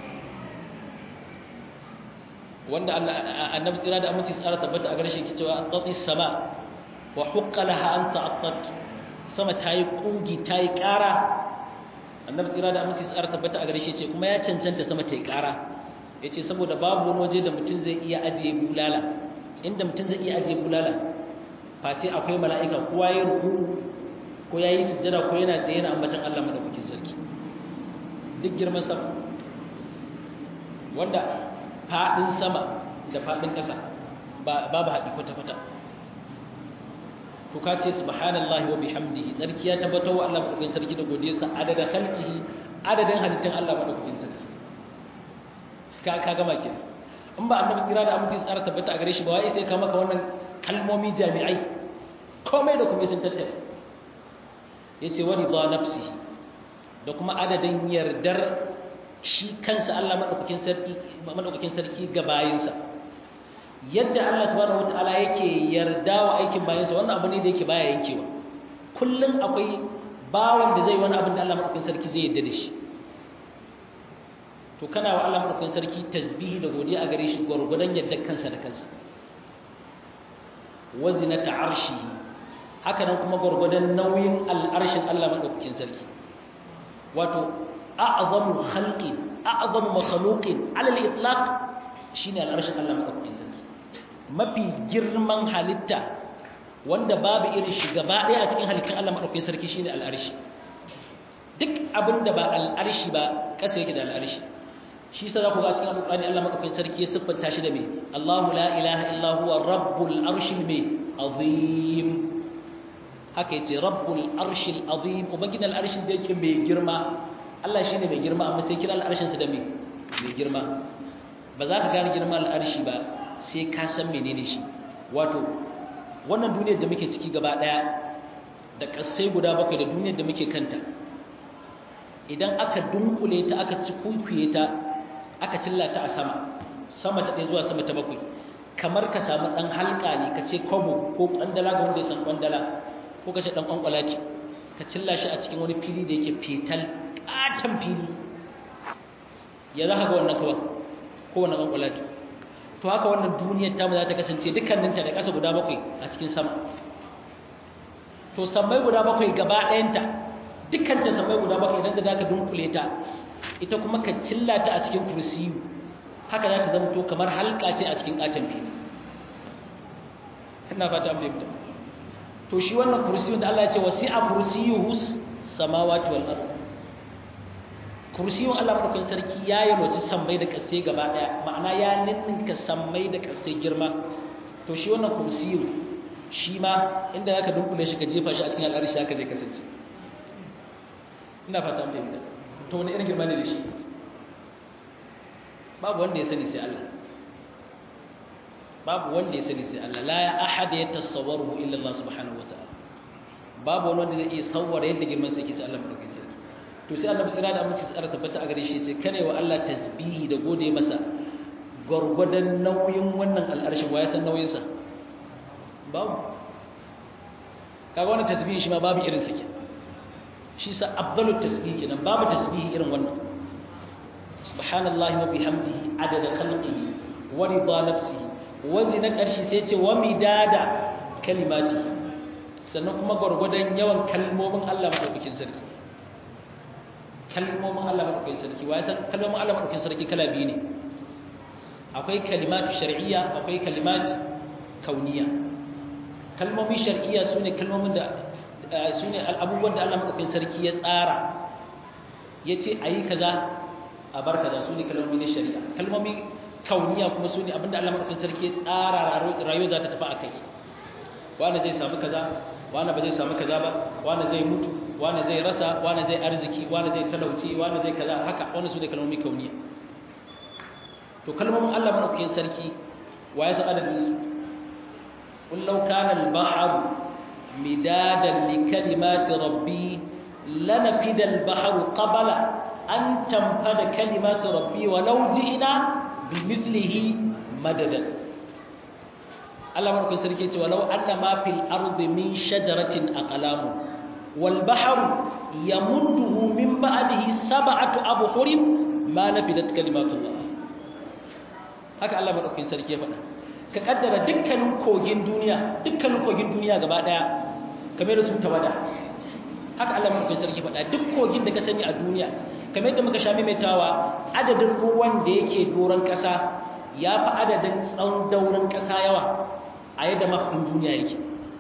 wanda annabi tsira da aminci tsara tabbata a gare shi cewa qati sama wa huqqa laha an ta'attat sama tayi kugi tayi ƙara annabi tsira da aminci tsara tabbata a gare shi ce kuma ya cancanta sama tayi ƙara yace saboda babu wani waje da mutum zai iya ajiye bulala inda mutum zai iya ajiye bulala face akwai mala'ika ko yayi ruku ko yayi sujjada ko yana tsaye na ambatan Allah madaukakin sarki duk girman sama wanda faɗin sama da faɗin ƙasa babu haɗi kwata-kwata to ka ce subhanallahi wa bihamdihi sarki ya tabbatar wa Allah madaukakin sarki da godiyarsa adada khalqihi adadin halittun Allah madaukakin sarki ka gama ke in ba annabi tsira da aminci tsara tabbata a gare shi ba wai sai ka maka wannan kalmomi jami'ai komai da kuma sun tattare yace wa ridha nafsi da kuma adadin yardar shi kansa Allah madaukakin sarki ga bayinsa yadda Allah subhanahu wataala yake yarda wa aikin bayinsa wannan abu ne da yake baya yankewa kullun akwai bawan da zai wani abin da Allah madaukakin sarki zai yarda da shi to kana wa Allah madaukakin sarki tasbihi da godiya a gare shi gurgudan yadda kansa da kansa wazinata arshihi haka nan kuma gurgudan nauyin al'arshin Allah madaukakin sarki wato a'zamu khalqin a'zamu makhluqin 'ala al-itlaq shine al'arshin Allah madaukakin sarki mafi girman halitta wanda babu irin shi gaba daya a cikin halittun Allah madaukakin sarki shine al'arshi duk abinda ba al'arshi ba kasa yake da al'arshi shi yasa za ku ga cikin alqur'ani Allah madaukakin sarki ya siffanta shi da me Allahu la ilaha illa huwa rabbul arshil azim haka yace rabbul arshil azim ubangin al'arshin da yake mai girma Allah shine mai girma amma sai kira al'arshin sa da me mai girma ba za ka gane girman al'arshi ba sai ka san menene shi wato wannan duniyar da muke ciki gaba daya da kasai guda bakwai da duniyar da muke kanta idan aka dunkule ta aka ci kunkuye ta aka cillata a sama ta ɗaya zuwa sama ta bakwai kamar ka samu ɗan halka ne ka ce kwabo ko ƙwandala ga wanda ya san ƙwandala ko ka ce ɗan ƙwanƙwala ce ka cilla shi a cikin wani fili da yake fetal ƙaton fili ya za ka ga wannan kawai ko wannan ƙwanƙwala ce to haka wannan duniyar tamu za ta kasance dukkaninta da ƙasa guda bakwai a cikin sama to sammai guda bakwai gaba ɗayanta dukkanta sammai guda bakwai idan da za ka dunkule ta ita kuma ka cillata a cikin kursiyu haka za ta zamto kamar halka ce a cikin katon fili ina fata an fahimta to shi wannan kursiyu da Allah ya ce wasi'a kursiyuhu samawati wal ard kursiyun Allah madaukakin sarki ya yalwaci sammai da kasai gaba daya ma'ana ya ninninka sammai da kasai girma to shi wannan kursiyu shi ma inda zaka dunkule shi ka jefa shi a cikin al'arshi haka zai kasance ina fata an fahimta to wani irin girma ne da shi babu wanda ya sani sai Allah babu wanda ya sani sai Allah la ya ahad ya tasawwaru illa Allah subhanahu wataala babu wanda zai iya sawwara yadda girman sa yake sai Allah madaukakin sarki to sai Allah bisira da aminci tsara tabbata a gare shi sai kane wa Allah tasbihi da gode masa gurgudan nauyin wannan al'arshin wa ya san nauyin sa babu kaga wannan tasbihi shi ma babu irin sa ke shi sa afdalut tasbih kenan babu tasbih irin wannan subhanallahi wa bihamdihi adada khalqihi wa rida nafsihi wa zinat arshi sai ce wa midada kalimati sannan kuma gurgudan yawan kalmomin Allah madaukakin sarki kalmomin Allah madaukakin sarki wa san kalmomin Allah madaukakin sarki kala biyu ne akwai kalimatu shar'iyya akwai kalimatu kauniyya kalmomin shar'iyya sune kalmomin da su ne abubuwan da Allah maɗaukakin sarki ya tsara ya ce a yi kaza a bar kaza su ne kalmomi na shari'a kalmomi kauniya kuma su ne abinda Allah maɗaukakin sarki ya tsara rayuwa za ta tafi a kai wani zai samu kaza wani ba zai samu kaza ba wani zai mutu wani zai rasa wani zai arziki wani zai talauci wani zai kaza haka wani su ne kalmomi kauniya to kalmomin Allah maɗaukakin sarki wa ya san adadin su qul law kana al-bahru مدادا لكلمات ربي لنفد البحر قبل أن تنفد كلمات ربي ولو جئنا بمثله مددا الله مرحبا سركيت ولو أن ما في الأرض من شجرة أقلام والبحر يمده من بعده 7 أبحر ما نفدت كلمات الله هكا الله مرحبا سركيت ka kaddara dukkanin kogin duniya gaba daya kamar da su tawada haka Allah muka sarki faɗa duk kogin da ka sani a duniya kamar yadda muka sha maimaitawa adadin ruwan da yake doron ƙasa ya fi adadin tsawon daurin ƙasa yawa a yadda mafin duniya yake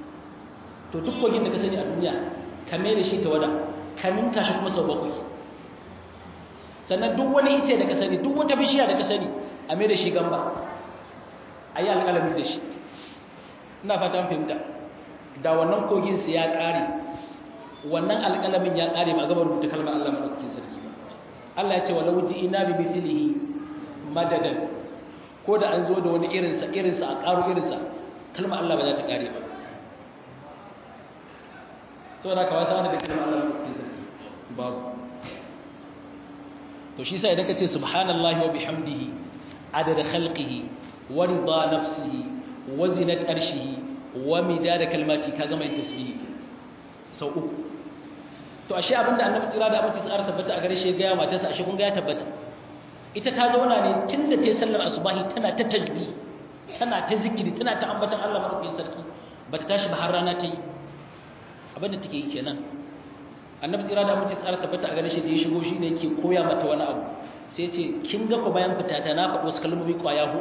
to duk kogin da ka sani a duniya kamar da shi tawada kamin tashi kuma sau 7 sannan duk wani ice da ka sani duk wata bishiya da ka sani a mai da shi gamba a yi alƙalami da shi ina fatan fahimta da wannan koginsu ya ƙare wannan alƙalamin ya ƙare ba gaba rubuta kalmar Allah maɗaukakin sarki ba Allah ya ce wa lauji ina bi mithlihi madadan ko da an zo da wani irinsa a ƙaro irinsa kalmar Allah ba za ta ƙare ba saboda ka wasa da kalmar Allah maɗaukakin sarki babu to shi sai idan ka ce subhanallahi wa bihamdihi adada khalqihi ورضا نفسه وزنة أرشه ومداد كلماتي كما يتسبيه sau uku to ashe abinda annabi tsira da amince tsara tabbata a gare shi ga ya matarsa ashe kun ga ya tabbata ita ta zauna ne tun da ta yi sallar asubahi tana ta tasbih tana ta zikiri tana ta ambatan Allah madaukakin sarki bata tashi ba har rana ta yi abinda take yi kenan annabi tsira da mutum tsara tabbata a gare shi da ya shigo shi ne yake koya mata wani abu sai ya ce kin ga ko bayan fitata na faɗo wasu kalmomi kwaya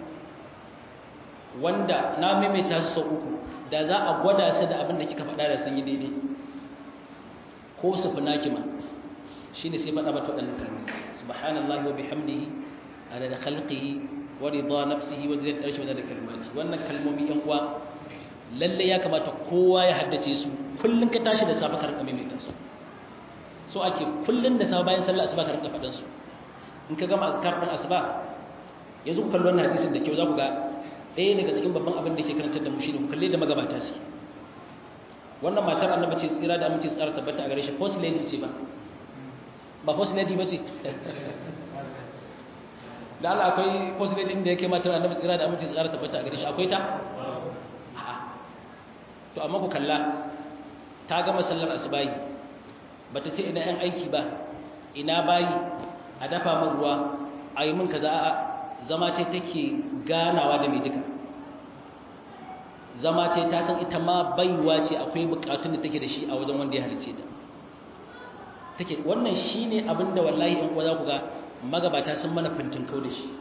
4 wanda na maimaita su sau 3 da za a gwada su da abin da kika faɗa da sun yi daidai ko su fi naki ma shine sai faɗa mata waɗannan kalmomi subhanallahi wa bihamdihi adada khalqihi wa rida nafsihi wa zinata arshi wa adada kalimati wannan kalmomi yan uwa lalle ya kamata kowa ya haddace su kullun ka tashi da safe ka rinka maimaita su so ake kullun da safe bayan sallar asuba ka rinka faɗan su in ka gama azkar din asuba yanzu ku kalli wannan hadisin da kyau za ku ga ɗaya daga cikin babban abin da ke karantar da mu shine ku kalle da magabata su wannan matar annabi ce tsira da aminci tsara tabbata a gare shi first lady ce ba first lady ba ce da Allah akwai first lady inda yake matar annabi tsira da aminci tsara tabbata a gare shi akwai ta to amma ku kalla ta gama sallar asubahi bata ce ina yan aiki ba ina bayi a dafa min ruwa a yi min kaza a zama ta take ganawa da mai duka zama ta ta san ita ma baiwa ce akwai bukatun da take da shi a wajen wanda ya halice ta take wannan shine abinda wallahi in uwa za ku ga magabata sun mana fintinkau da shi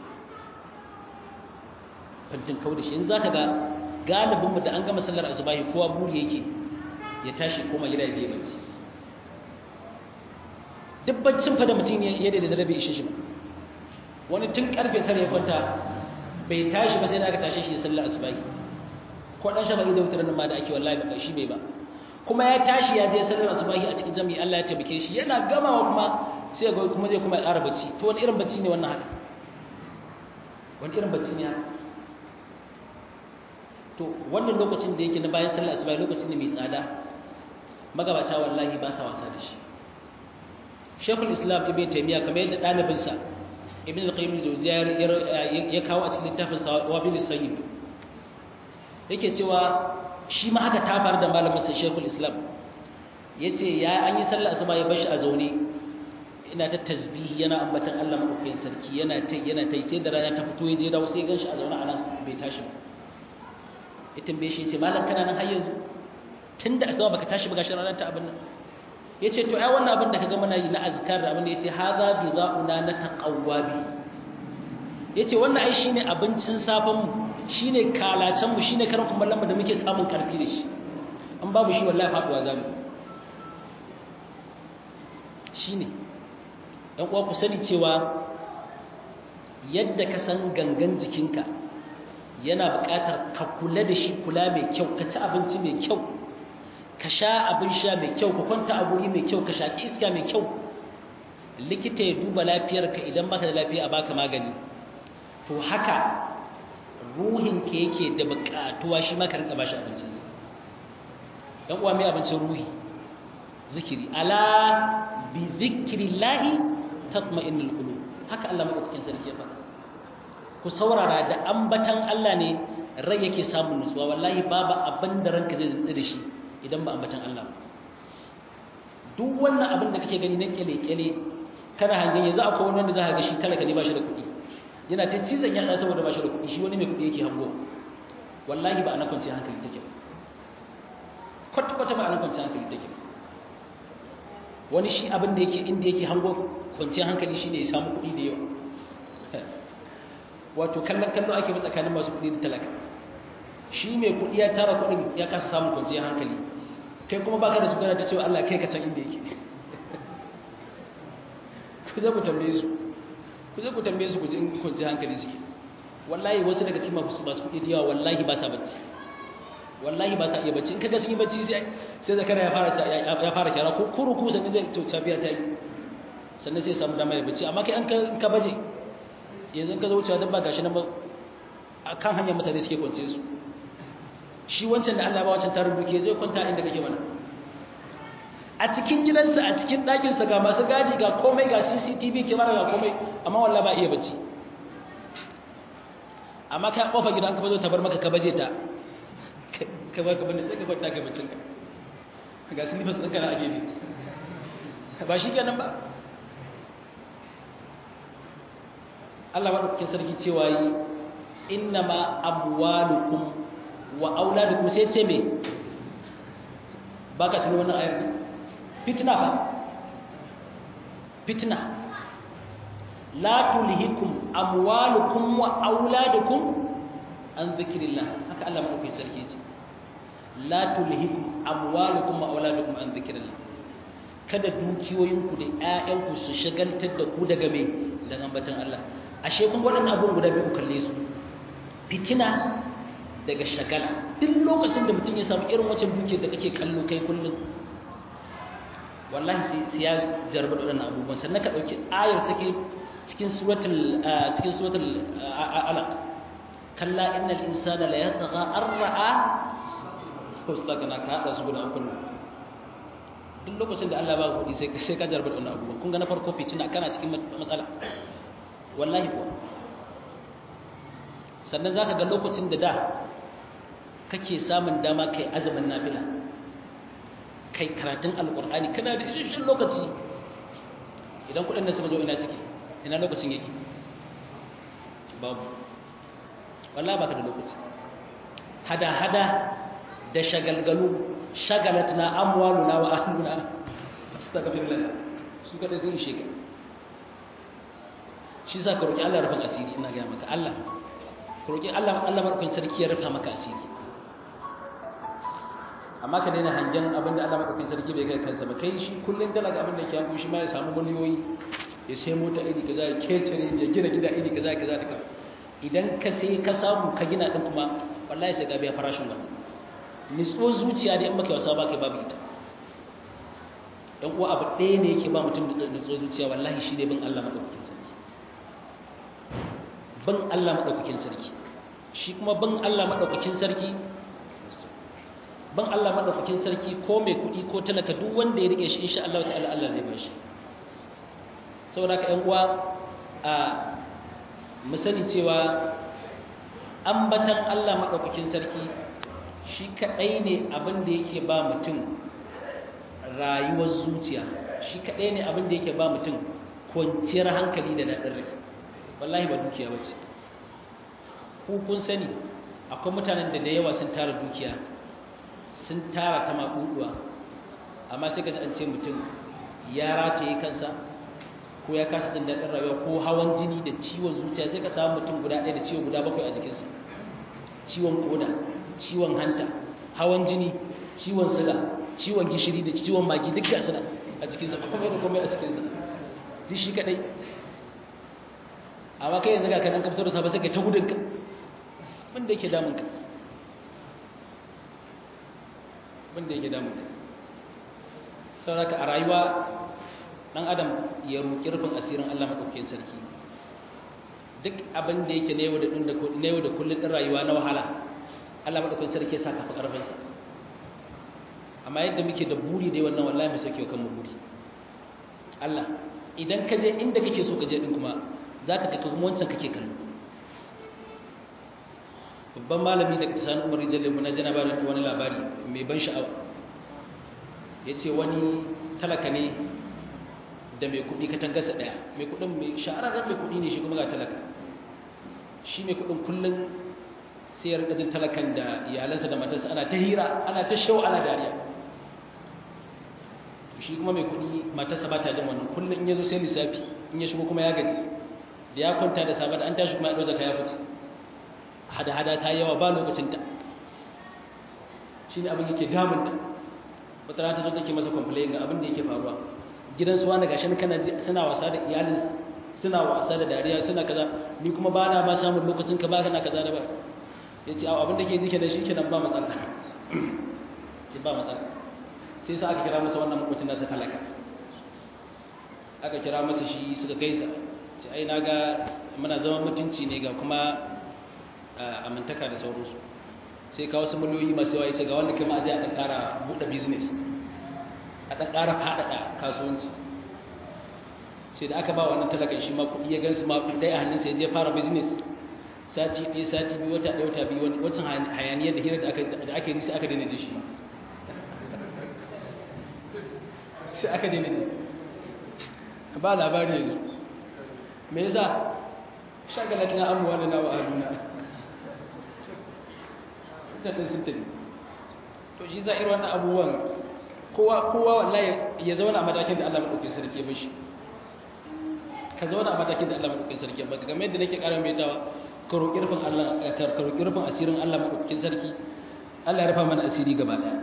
in zaka ga galibinmu da an gama sallar asubahi kowa buri yake ya tashi koma gida ya je bacci duk baccin fa da mutum ya da rabe ishe shi ba wani tun karfe 9 ya kwanta bai tashi ba sai da aka tashe shi sallar asubahi ko dan shafa'i da wutar nan ma da ake wallahi ba shi bai ba kuma ya tashi ya je sallar asubahi a cikin jami'i Allah ya tabbake shi yana gamawa kuma sai ga kuma zai kuma ya ƙara bacci to wani irin bacci ne wannan haka wani irin bacci ne haka to wannan lokacin da yake na bayan sallar asuba lokacin ne mai tsada magabata wallahi ba sa wasa da shi Sheikhul Islam Ibn Taymiyyah kamar yadda dalibin sa Ibn al-Qayyim al-Jawziyya ya kawo a cikin littafin sa Wabil Sayyid yake cewa shi ma haka ta faru da malamin sa Sheikhul Islam yace ya an yi sallar asuba ya bashi a zaune ina ta tasbihi yana ambatan Allah madaukakin sarki yana ta sai da rana ta fito ya je dawo sai ganshi a zaune a nan bai tashi ba ya tambaye shi ya ce malam kana nan har yanzu tun da asuba baka tashi ba gashi ranar ta abin nan ya ce to ai wannan abin da ka ga muna yi na azkar da abin da ya ce haza bi za'una na taqawwa bi ya ce wannan ai shine abincin safan mu shine kalacen mu shine karan kumballan mu da muke samun karfi da shi an babu shi wallahi faduwa zamu shine dan uwa ku sani cewa yadda ka san gangan jikinka yana buƙatar ka kula da shi kula mai kyau ka ci abinci mai kyau ka sha abin sha mai kyau ka kwanta a guri mai kyau ka shaki iska mai kyau likita ya duba lafiyarka idan baka da lafiya a baka magani to haka ruhinka yake da buƙatuwa shi ma ka rinka bashi abincinsa dan uwa mai abincin ruhi zikiri ala bi zikrillahi tatma'innul qulub haka Allah madaukakin sarki ya faɗa ku saurara da ambatan Allah ne rai yake samun nutsuwa wallahi babu abin da ranka zai zai da shi idan ba ambatan Allah ba duk wannan abin da kake gani na kyale-kyale kana hangen yanzu akwai wani wanda za ka ga shi talaka ne ba shi da kuɗi yana ta cizon yatsa saboda ba shi da kuɗi shi wani mai kuɗi yake hango wallahi ba a na kwanciyar hankali take ba kwata-kwata ba a na kwanciyar hankali take ba wani shi abin da yake inda yake hango kwanciyar hankali shine ya samu kuɗi da yawa wato kallon ake tsakanin masu kuɗi da talaka shi mai kuɗi ya tara kuɗin ya kasa samun kwanciyar hankali kai kuma baka da su gana ta cewa Allah kai ka can inda yake ku zai ku tambaye su ku ji in kwanciyar hankali suke wallahi wasu daga cikin masu kuɗi da yawa wallahi ba sa bacci wallahi ba sa iya bacci in kaga sun yi bacci sai zakara ya fara kyara ko kuruku sannan zai to safiya ta yi sannan sai samu dama ya bacci amma kai an ka baje yanzu ka zo wucewa don ba gashi nan ba a kan hanyar mutane suke kwance su shi wancan da Allah ba wancan tarin duke zai kwanta inda kake mana a cikin gidansa a cikin ɗakinsa ga masu gadi ga komai ga CCTV kyamara ga komai amma wallah ba iya bacci amma ka kofa gidan ka bazo ta bar maka ka baje ta ka ba ka bane sai ka kwanta ka baccin ka ga sun ɗinka na a gefe ba shi kenan ba Allah madaukakin sarki cewa yi innama amwalukum wa auladukum sai ce me baka tuno wannan ayar fitna ba fitna la tulhikum amwalukum wa auladukum an dhikrillah haka Allah madaukakin sarki ce la tulhikum amwalukum wa auladukum an dhikrillah kada dukiyoyinku da ƴaƴanku su shagaltar da ku daga me daga ambatan Allah ashe kun waɗannan abubuwan guda biyu ku kalle su fitina daga shagala duk lokacin da mutum ya samu irin wancan dukiyar da kake kallo kai kullum wallahi sai ya jarba da waɗannan abubuwan sannan ka ɗauki ayar cikin suratul alaq kalla innal insana la yatgha arra'a ustagana ka hada su guda kullum duk lokacin da Allah ba kuɗi sai ka jarba da waɗannan abubuwan kun ga na farko fitina kana cikin matsala wallahi kuwa sannan za ka ga lokacin da kake samun dama kai azumin nafila kai karatun alƙur'ani kana da isasshen lokaci idan kuɗin da suka zo ina suke ina lokacin yake babu wallahi baka da lokaci hada-hada da shagalgalu shagalatna amwaluna wa ahluna astaghfirullah su kada zai ishe ka shi za ka roƙi Allah rufin asiri ina gaya maka Allah ka roƙi Allah maɗaukin sarki ya rufa maka asiri amma ka daina hangen abinda Allah maɗaukin sarki bai kai kansa ba kai shi kullum talaga abinda ke hanku shi ma ya samu miliyoyi ya sai mota iri kaza ya kecere ya gina gida iri kaza kaza da kaza idan ka sai ka samu ka gina din kuma wallahi sai ka biya farashin wannan nitso zuciya da in baka wasa ba kai babu ita dan uwa abu ɗaya ne yake ba mutum da nitso zuciya wallahi shi ne bin Allah maɗaukakin sarki ban Allah maɗaukakin sarki shi kuma ban Allah maɗaukakin sarki ban Allah maɗaukakin sarki ko mai kuɗi ko talaka duk wanda ya rike shi insha Allah ta'ala Allah zai bashi saboda ka ƴan uwa a mu sani cewa ambatan Allah maɗaukakin sarki shi kaɗai ne abin da yake ba mutum rayuwar zuciya shi kaɗai ne abin da yake ba mutum kwanciyar hankali da daɗin rai wallahi ba dukiya ba ce ku kun sani akwai mutanen da da yawa sun tara dukiya sun tara ta maƙuɗuwa amma sai ka an ce mutum ya rataye kansa ko ya kasa jin daɗin rayuwa ko hawan jini da ciwon zuciya sai ka samu mutum guda ɗaya da ciwo guda 7 a jikinsa ciwon koda ciwon hanta hawan jini ciwon suga ciwon gishiri da ciwon magi duk ga suna a jikinsa komai da komai a cikinsa duk shi kaɗai amma kai yanzu ga kanan ka fito da safe sai ka ta gudunka wanda yake damunka sauraka a rayuwa ɗan adam ya roƙi rufin asirin Allah maɗaukakin sarki duk abin da yake na yau da kullum ɗin rayuwa na wahala Allah maɗaukakin sarki ya sa kafa ƙarfinsa amma yadda muke da buri dai wannan wallahi mu sauke kan mu buri Allah idan ka je inda kake so ka je din kuma zaka ga kuma wancan kake kallo babban malami da Sani Umar Jalle mun jana ba da wani labari mai ban sha'awa yace wani talaka ne da mai kudi katangarsa daya mai kudin mai shahararren mai kudi ne shi kuma ga talaka shi mai kudin kullun sai ya rika jin talakan da iyalansa da matarsa ana ta hira ana ta shaw ana dariya shi kuma mai kudi matarsa ba ta jin wannan kullun in yazo sai lissafi in ya shigo kuma ya gaji da ya kwanta da sabar an tashi kuma ya dauka ya fice hada-hada ta yawa ba lokacinta shi ne abin yake damunta wata rana ta zo take masa complain ga abin da yake faruwa gidan suwa na gashin kana suna wasa da iyalin suna wasa da dariya suna kaza ni kuma ba na ba samun lokacin ka ba kana kaza da ba ya ce abin da ke zike da shi kenan ba matsala ce ba matsala sai sa aka kira masa wannan makwacin nasa talaka aka kira masa shi suka gaisa ce ai na ga muna zama mutunci ne ga kuma amintaka da sauransu sai kawo su miliyoyi masu yawa sai ga wanda kuma aje a ɗan ƙara buɗe business a ɗan ƙara faɗaɗa kasuwanci sai da aka ba wannan talakan shi ma kuɗi ya gan su ma kuɗi a hannunsa ya je fara business sati ɗaya sati biyu wata ɗaya wata biyu wancan hayaniyar da hirar da ake ji sai aka daina ji shi sai aka daina ji ba labari yanzu me yasa shagalatina amwalana wa ahluna mutane sun tafi to shi za irin wannan abubuwan kowa wallahi ya zauna a matakin da Allah madaukakin sarki ya bashi ka zauna a matakin da Allah madaukakin sarki ya baka kamar yadda nake ƙara mai dawa ka roƙi rufin Allah ka roƙi rufin asirin Allah madaukakin sarki Allah ya rufa mana asiri gaba daya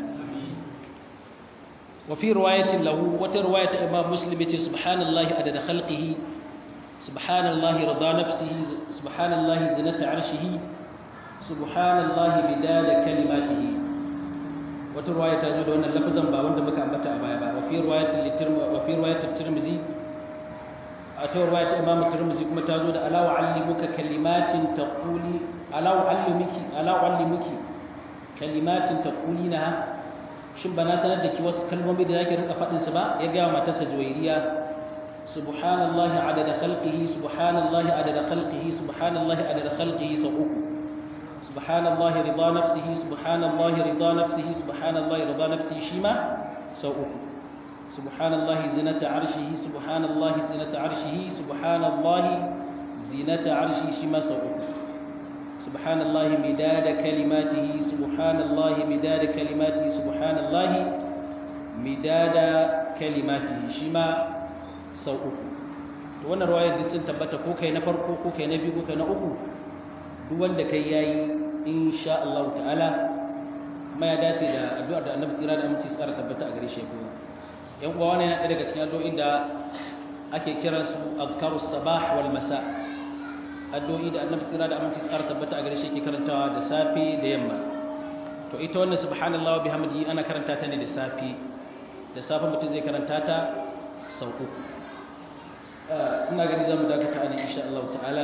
wa fi riwayatin lahu wata riwayat Imam Muslim yace subhanallahi adada khalqihi subhanallahi rida nafsihi subhanallahi zinata arshihi subhanallahi midada kalimatihi wata ruwaya ta zo da wannan lafazan ba wanda muka ambata a baya ba wa fi riwayatin Tirmidhi a ta riwayat Imam Tirmidhi kuma ta zo da ala wa'allimuka kalimatin taquli ala wa'allimuki kalimatin taqulinaha shin bana sanar da ki wasu kalmomi da zaki rinka fadin su ba ya ga matarsa Juwairiya subhanallahi adada khalqihi subhanallahi adada khalqihi subhanallahi adada khalqihi sau uku subhanallahi rida nafsihi subhanallahi rida nafsihi subhanallahi rida nafsihi shima sau uku subhanallahi zinata arshihi subhanallahi zinata arshihi subhanallahi zinata arshihi shima sau uku subhanallahi midada kalimatihi subhanallahi midada kalimatihi subhanallahi midada kalimatihi shima sau uku to wannan riwayar sun tabbata ko kai na farko ko kai na biyu ko kai na uku duk wanda kai yayi insha Allah ta'ala kuma ya dace da addu'ar da Annabi tsira da aminci tsara tabbata a gare shi ko yan uwa wannan yana daga cikin addu'o'in da ake kiran su azkarus sabah wal masa addu'o'i da Annabi tsira da aminci tsara tabbata a gare shi yake karantawa da safi da yamma to ita wannan subhanallahi wa bihamdihi ana karanta ta ne da safi mutum zai karanta ta sau uku ina gani zamu dakata ne insha Allah ta'ala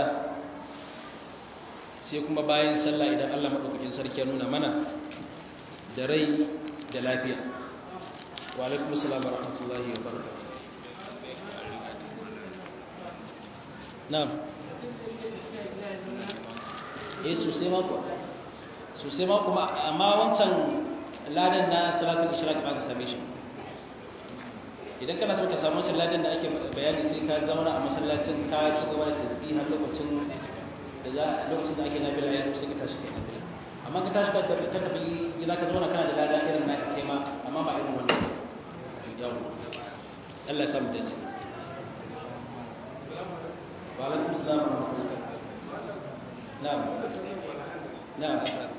sai kuma bayan sallah idan Allah madaukakin sarki ya nuna mana da rai da lafiya wa alaikum assalam wa rahmatullahi wa barakatuh na'am sosai ma kuma amma wancan ladan na salatul ishraq ba ka same shi idan kana so ka samu sallatin da ake bayani sai ka zauna a masallacin ka ci gaba da tasbih har lokacin da ake nafila ya sai ka tashi kai nafila amma ka tashi ka tafi gida ka zauna kana da lada irin naka kai ma amma ba irin wannan yawo Allah ya samu dace wa alaikum assalam wa rahmatullahi na'am na'am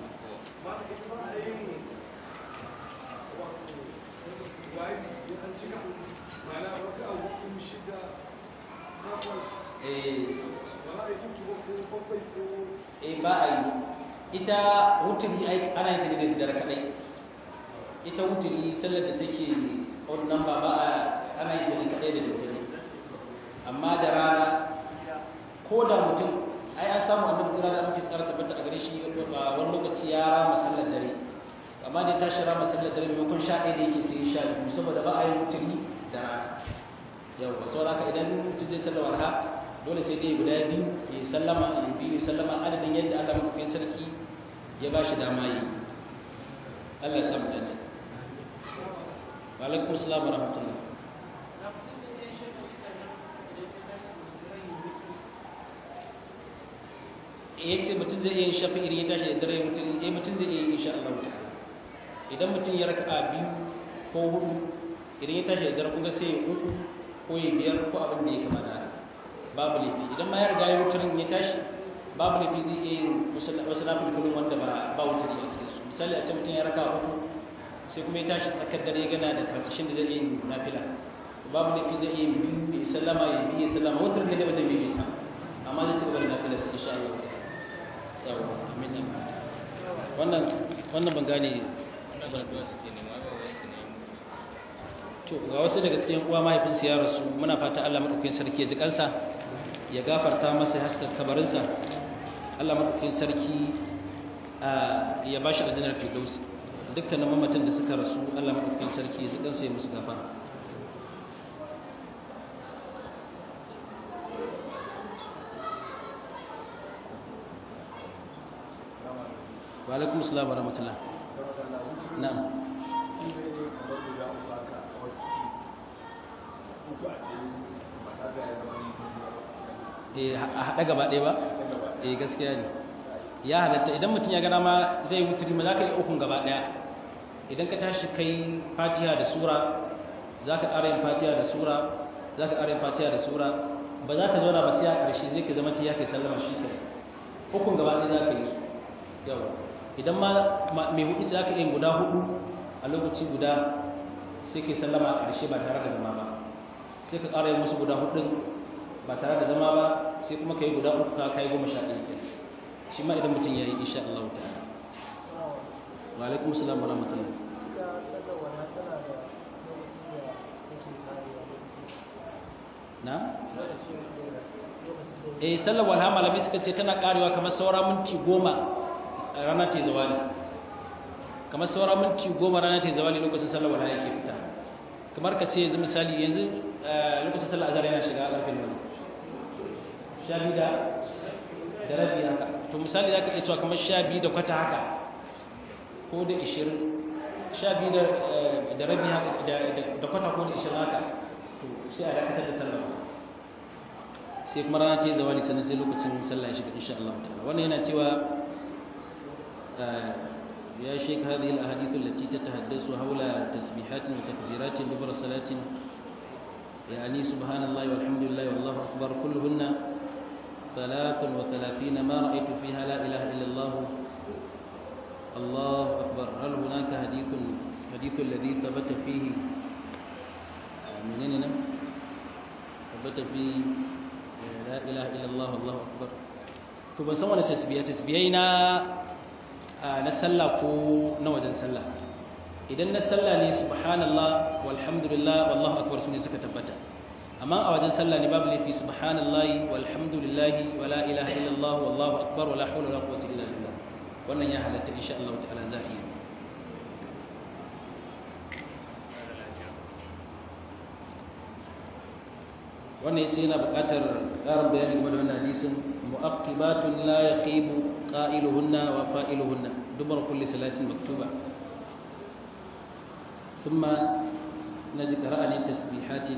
ba a yi ita wuturi ana yin ta da dare kadai ita wuturi sallar da take odd number ba ana yin ta kadai da daddare amma da rana ko da mutum an samu annabi tsira da amince tsara tabbata a gare shi wani lokaci ya rama sallar dare amma da ta shira masallar dare maimakon 11 da yake sai 12 saboda ba a yi wuturi da rana yau ba saboda haka idan mutum zai sallar warha dole sai dai guda biyu ya sallama ya sallama adadin yadda Allah madaukakin sarki ya ba shi dama yi Allah ya samu dace wa alaikum assalam wa rahmatullah yace mutum zai iya shafi irin ya tashi da dare mutum zai iya insha Allah ta'ala idan mutum ya raka'a biyu ko hudu idan ya tashi da dare kuma sai ya uku ko ya biyar ko abin da ya kamata haka babu laifi idan ma ya riga ya wutar ya tashi babu laifi zai iya yin wasu nafin kullum wanda ba wutari a cikin su misali a ce mutum ya raka'a uku sai kuma ya tashi tsakar dare ya gana da karsashin da zai iya yin nafila babu laifi zai iya yin biyu ya sallama ya biyu ya sallama wutar da ne ba zai yi ta amma zai ci gaba da nafila sai insha Allah yawa amin wannan ban gane to ga wasu daga cikin uwa mahaifinsu ya rasu muna fata Allah madaukakin sarki ya ji kansa ya gafarta masa haskar kabarinsa Allah madaukakin sarki ya bashi aljannar firdaus dukkanin mamatan da suka rasu Allah madaukakin sarki ya ji kansa ya musu gafara wa alaikum assalam wa rahmatullah na'am a haɗa gaba ɗaya ba gaskiya ne ya halatta idan mutum ya gana ma zai wuturi ma za ka yi ukun gaba ɗaya idan ka tashi kai fatiha da sura za ka ƙara yin fatiha da sura za ka ƙara yin fatiha da sura ba za ka zauna ba sai a ƙarshe zai ka zama ta kai sallama shi ke ukun gaba ɗaya za ka yi su yawa idan ma mai hudu sai za ka yi guda hudu a lokaci guda sai ka yi sallama a ƙarshe ba tare da zama ba sai ka ƙara yin musu guda hudun ba tare da zama ba sai kuma ka yi guda uku ka kai 11 shi ma idan mutum ya yi insha Allah ta'ala wa alaikum salam wa rahmatullah na sallar walha malamai suka ce tana karewa kamar saura minti 10 rana ta zawali kamar saura minti 10 rana ta zawali lokacin sallar walha yake fita kamar ka ce yanzu misali yanzu lokacin sallar azhar yana shiga karfe 12 da rabi haka to misali zaka iya cewa kamar 12 da kwata haka ko da 20 12 da rabi haka da kwata ko da 20 haka to sai a dakatar da sallah sai kuma rana ta yi zawali sannan sai lokacin sallah ya shiga insha Allah ta'ala wannan yana cewa ya shaykh hadhihi al-ahadith allati tatahaddasu hawla tasbihatin wa takbiratin dubur salatin yani subhanallahi walhamdulillahi wallahu akbar kulluhunna 33 ما رأيت فيها لا إله إلا الله الله أكبر هل هناك حديث الذي ثبت فيه منين ثبت فيه لا إله إلا الله الله أكبر to ban san wani tasbihai na sallah ko na wajen sallah idan na sallah ne subhanallah walhamdulillah wallahu akbar sune suka tabbata amma a wajen sallah ne babu laifi subhanallahi walhamdulillahi wala ilaha illallah wallahu akbar wala hawla wala quwwata illa billah wannan ya halatta insha Allah ta'ala zahiri wannan yace yana buƙatar ƙarin bayani game da wannan hadisin mu'aqibatun la yakhibu qailuhunna wa fa'iluhunna dubar kulli salatin maktuba thumma naji qara'ani tasbihatin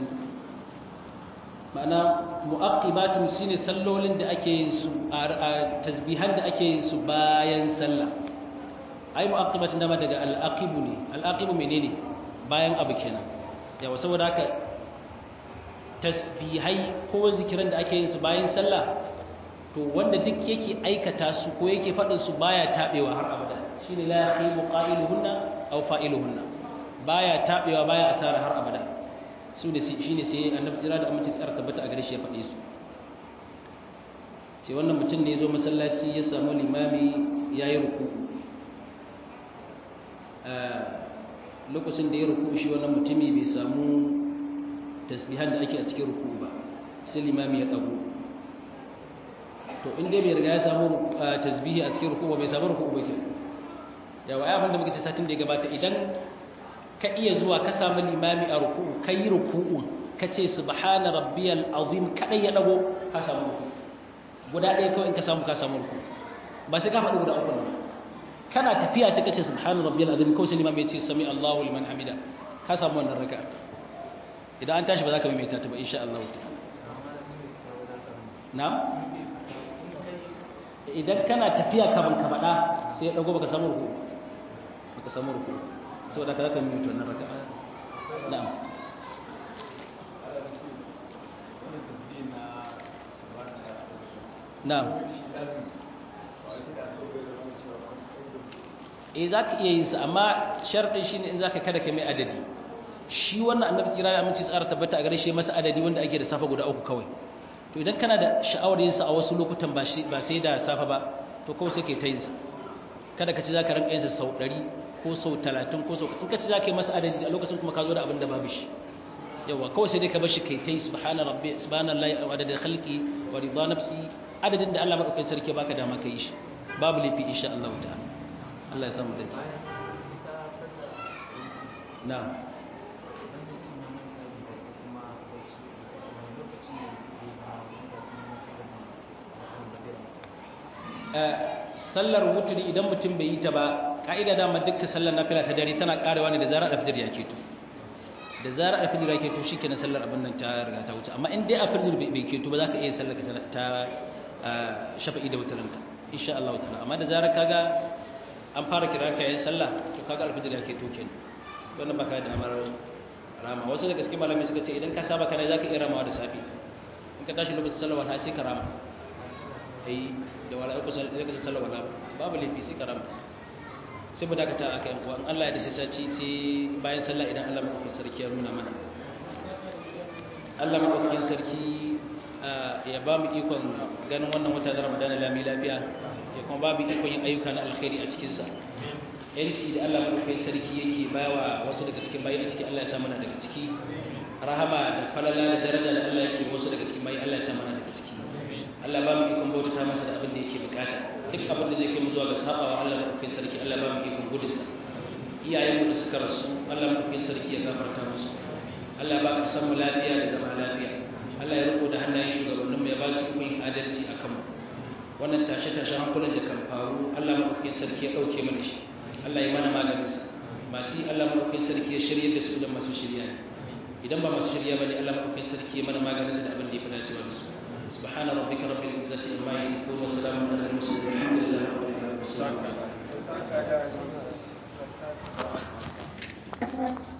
ma'ana mu'aqibatun shine sallolin da ake yin su a tasbihan da ake yin su bayan sallah ai mu'aqibatun dama daga al-aqibu ne al-aqibu menene bayan abu kenan yawa saboda haka tasbihai ko zikiran da ake yin su bayan sallah to wanda duk yake aikata su ko yake faɗin su baya tabewa har abada shine la yakhibu qailuhunna aw fa'iluhunna baya tabewa baya asara har abada su ne shine sai annabi tsira da amince tsara tabbata a gare shi ya faɗe su sai wannan mutum ne ya zo masallaci ya samu limami yayi ruku lokacin da ya ruku shi wannan mutumi bai samu tasbihan da ake a cikin ruku ba sai limami ya dago to in dai bai riga ya samu tasbihi a cikin ruku ba bai samu ruku ba ke yawa ai abin da muke ce satin da ya gabata idan ka iya zuwa ka samu limami a ruku kai ruku'u ka ce subhana rabbiyal azim kadai ya dago ka samu ruku guda ɗaya kawai in ka samu ruku ba sai ka faɗi guda uku ba kana tafiya sai ka ce subhana rabbiyal azim kawai sai limami ya ce sami Allahu liman hamida ka samu wannan raka'a idan an tashi ba za ka maimaita ta ba insha Allah na'am idan kana tafiya kaban ka faɗa sai ya dago baka samu ruku saboda ka zaka maimaita wannan raka'a na'am na'am zaka iya yin sa amma sharadin shine in zaka kada ka mai adadi shi wannan annabi tsira da aminci tsara tabbata a gare shi masa adadi wanda ake da safa guda uku kawai to idan kana da sha'awar yin sa a wasu lokutan ba sai da safa ba to kawai sai kai ta yin sa kada ka ci zaka ranka yin sa sau 100 ko sau 30 ko sau in ka ci zaka yi masa adadi a lokacin kuma ka zo da abin da babu shi yawa kawai sai dai ka bar shi kai ta yi subhana rabbi subhanallahi wa adada khalqi wa rida nafsi adadin da Allah madaukakin sarki baka dama ka yi shi babu lafi insha Allah ta'ala Allah ya samu dace na'am sallar wuturi idan mutum bai yi ta ba ka'ida dama dukkan sallar nafila ta dare tana karewa ne da zarar alfajir ya keto da zarar alfijir ya keto shikenan sallar abin nan ta riga ta wuce amma in dai alfijir bai keto ba za ka iya sallar ta shafa'i da wutarinka insha Allah ta'ala amma da zarar kaga an fara kira ka yayin sallah to kaga alfijir ya keto kenan wannan baka da amar rama wasu daga cikin malamai suka ce idan ka saba kana zaka iya ramawa da safi in ka tashi lokacin sallar wala sai ka rama da wala ko sallar wala babu laifi sai ka rama sai mu dakata aka yan uwan Allah ya dace saci sai bayan sallah idan Allah madaukakin sarki ya nuna mana Allah madaukakin sarki ya ba mu ikon ganin wannan wata na Ramadan lami lafiya ya kuma ba mu ikon yin ayyuka na alkhairi a cikin sa yanci da Allah madaukakin sarki yake bawa wasu daga cikin bayi a cikin Allah ya sa mana daga ciki rahama da falala da daraja da Allah yake wasu daga cikin bayi Allah ya sa mana daga ciki Allah ba mu ikon bautata masa da abin da yake bukata duk abin da zai kai mu zuwa ga sabawa Allah madaukakin sarki Allah ba mu ikon gudunsa iyayenmu da suka rasu Allah madaukakin sarki ya gafarta musu Allah ba ka san mu lafiya da zama lafiya Allah ya riko da hannayen shugabannin mu ya ba su ikon adalci akan mu wannan tashe-tashe hankulan da kan faru Allah madaukakin sarki ya dauke mana shi Allah ya mana maganin sa masu Allah madaukakin sarki ya shirye da su da masu shirya idan ba masu shirya bane Allah madaukakin sarki ya mana maganin sa da abin da ya fi dacewa da su سبحان ربك رب العزة عما يصفون وسلام على المرسلين والحمد لله رب العالمين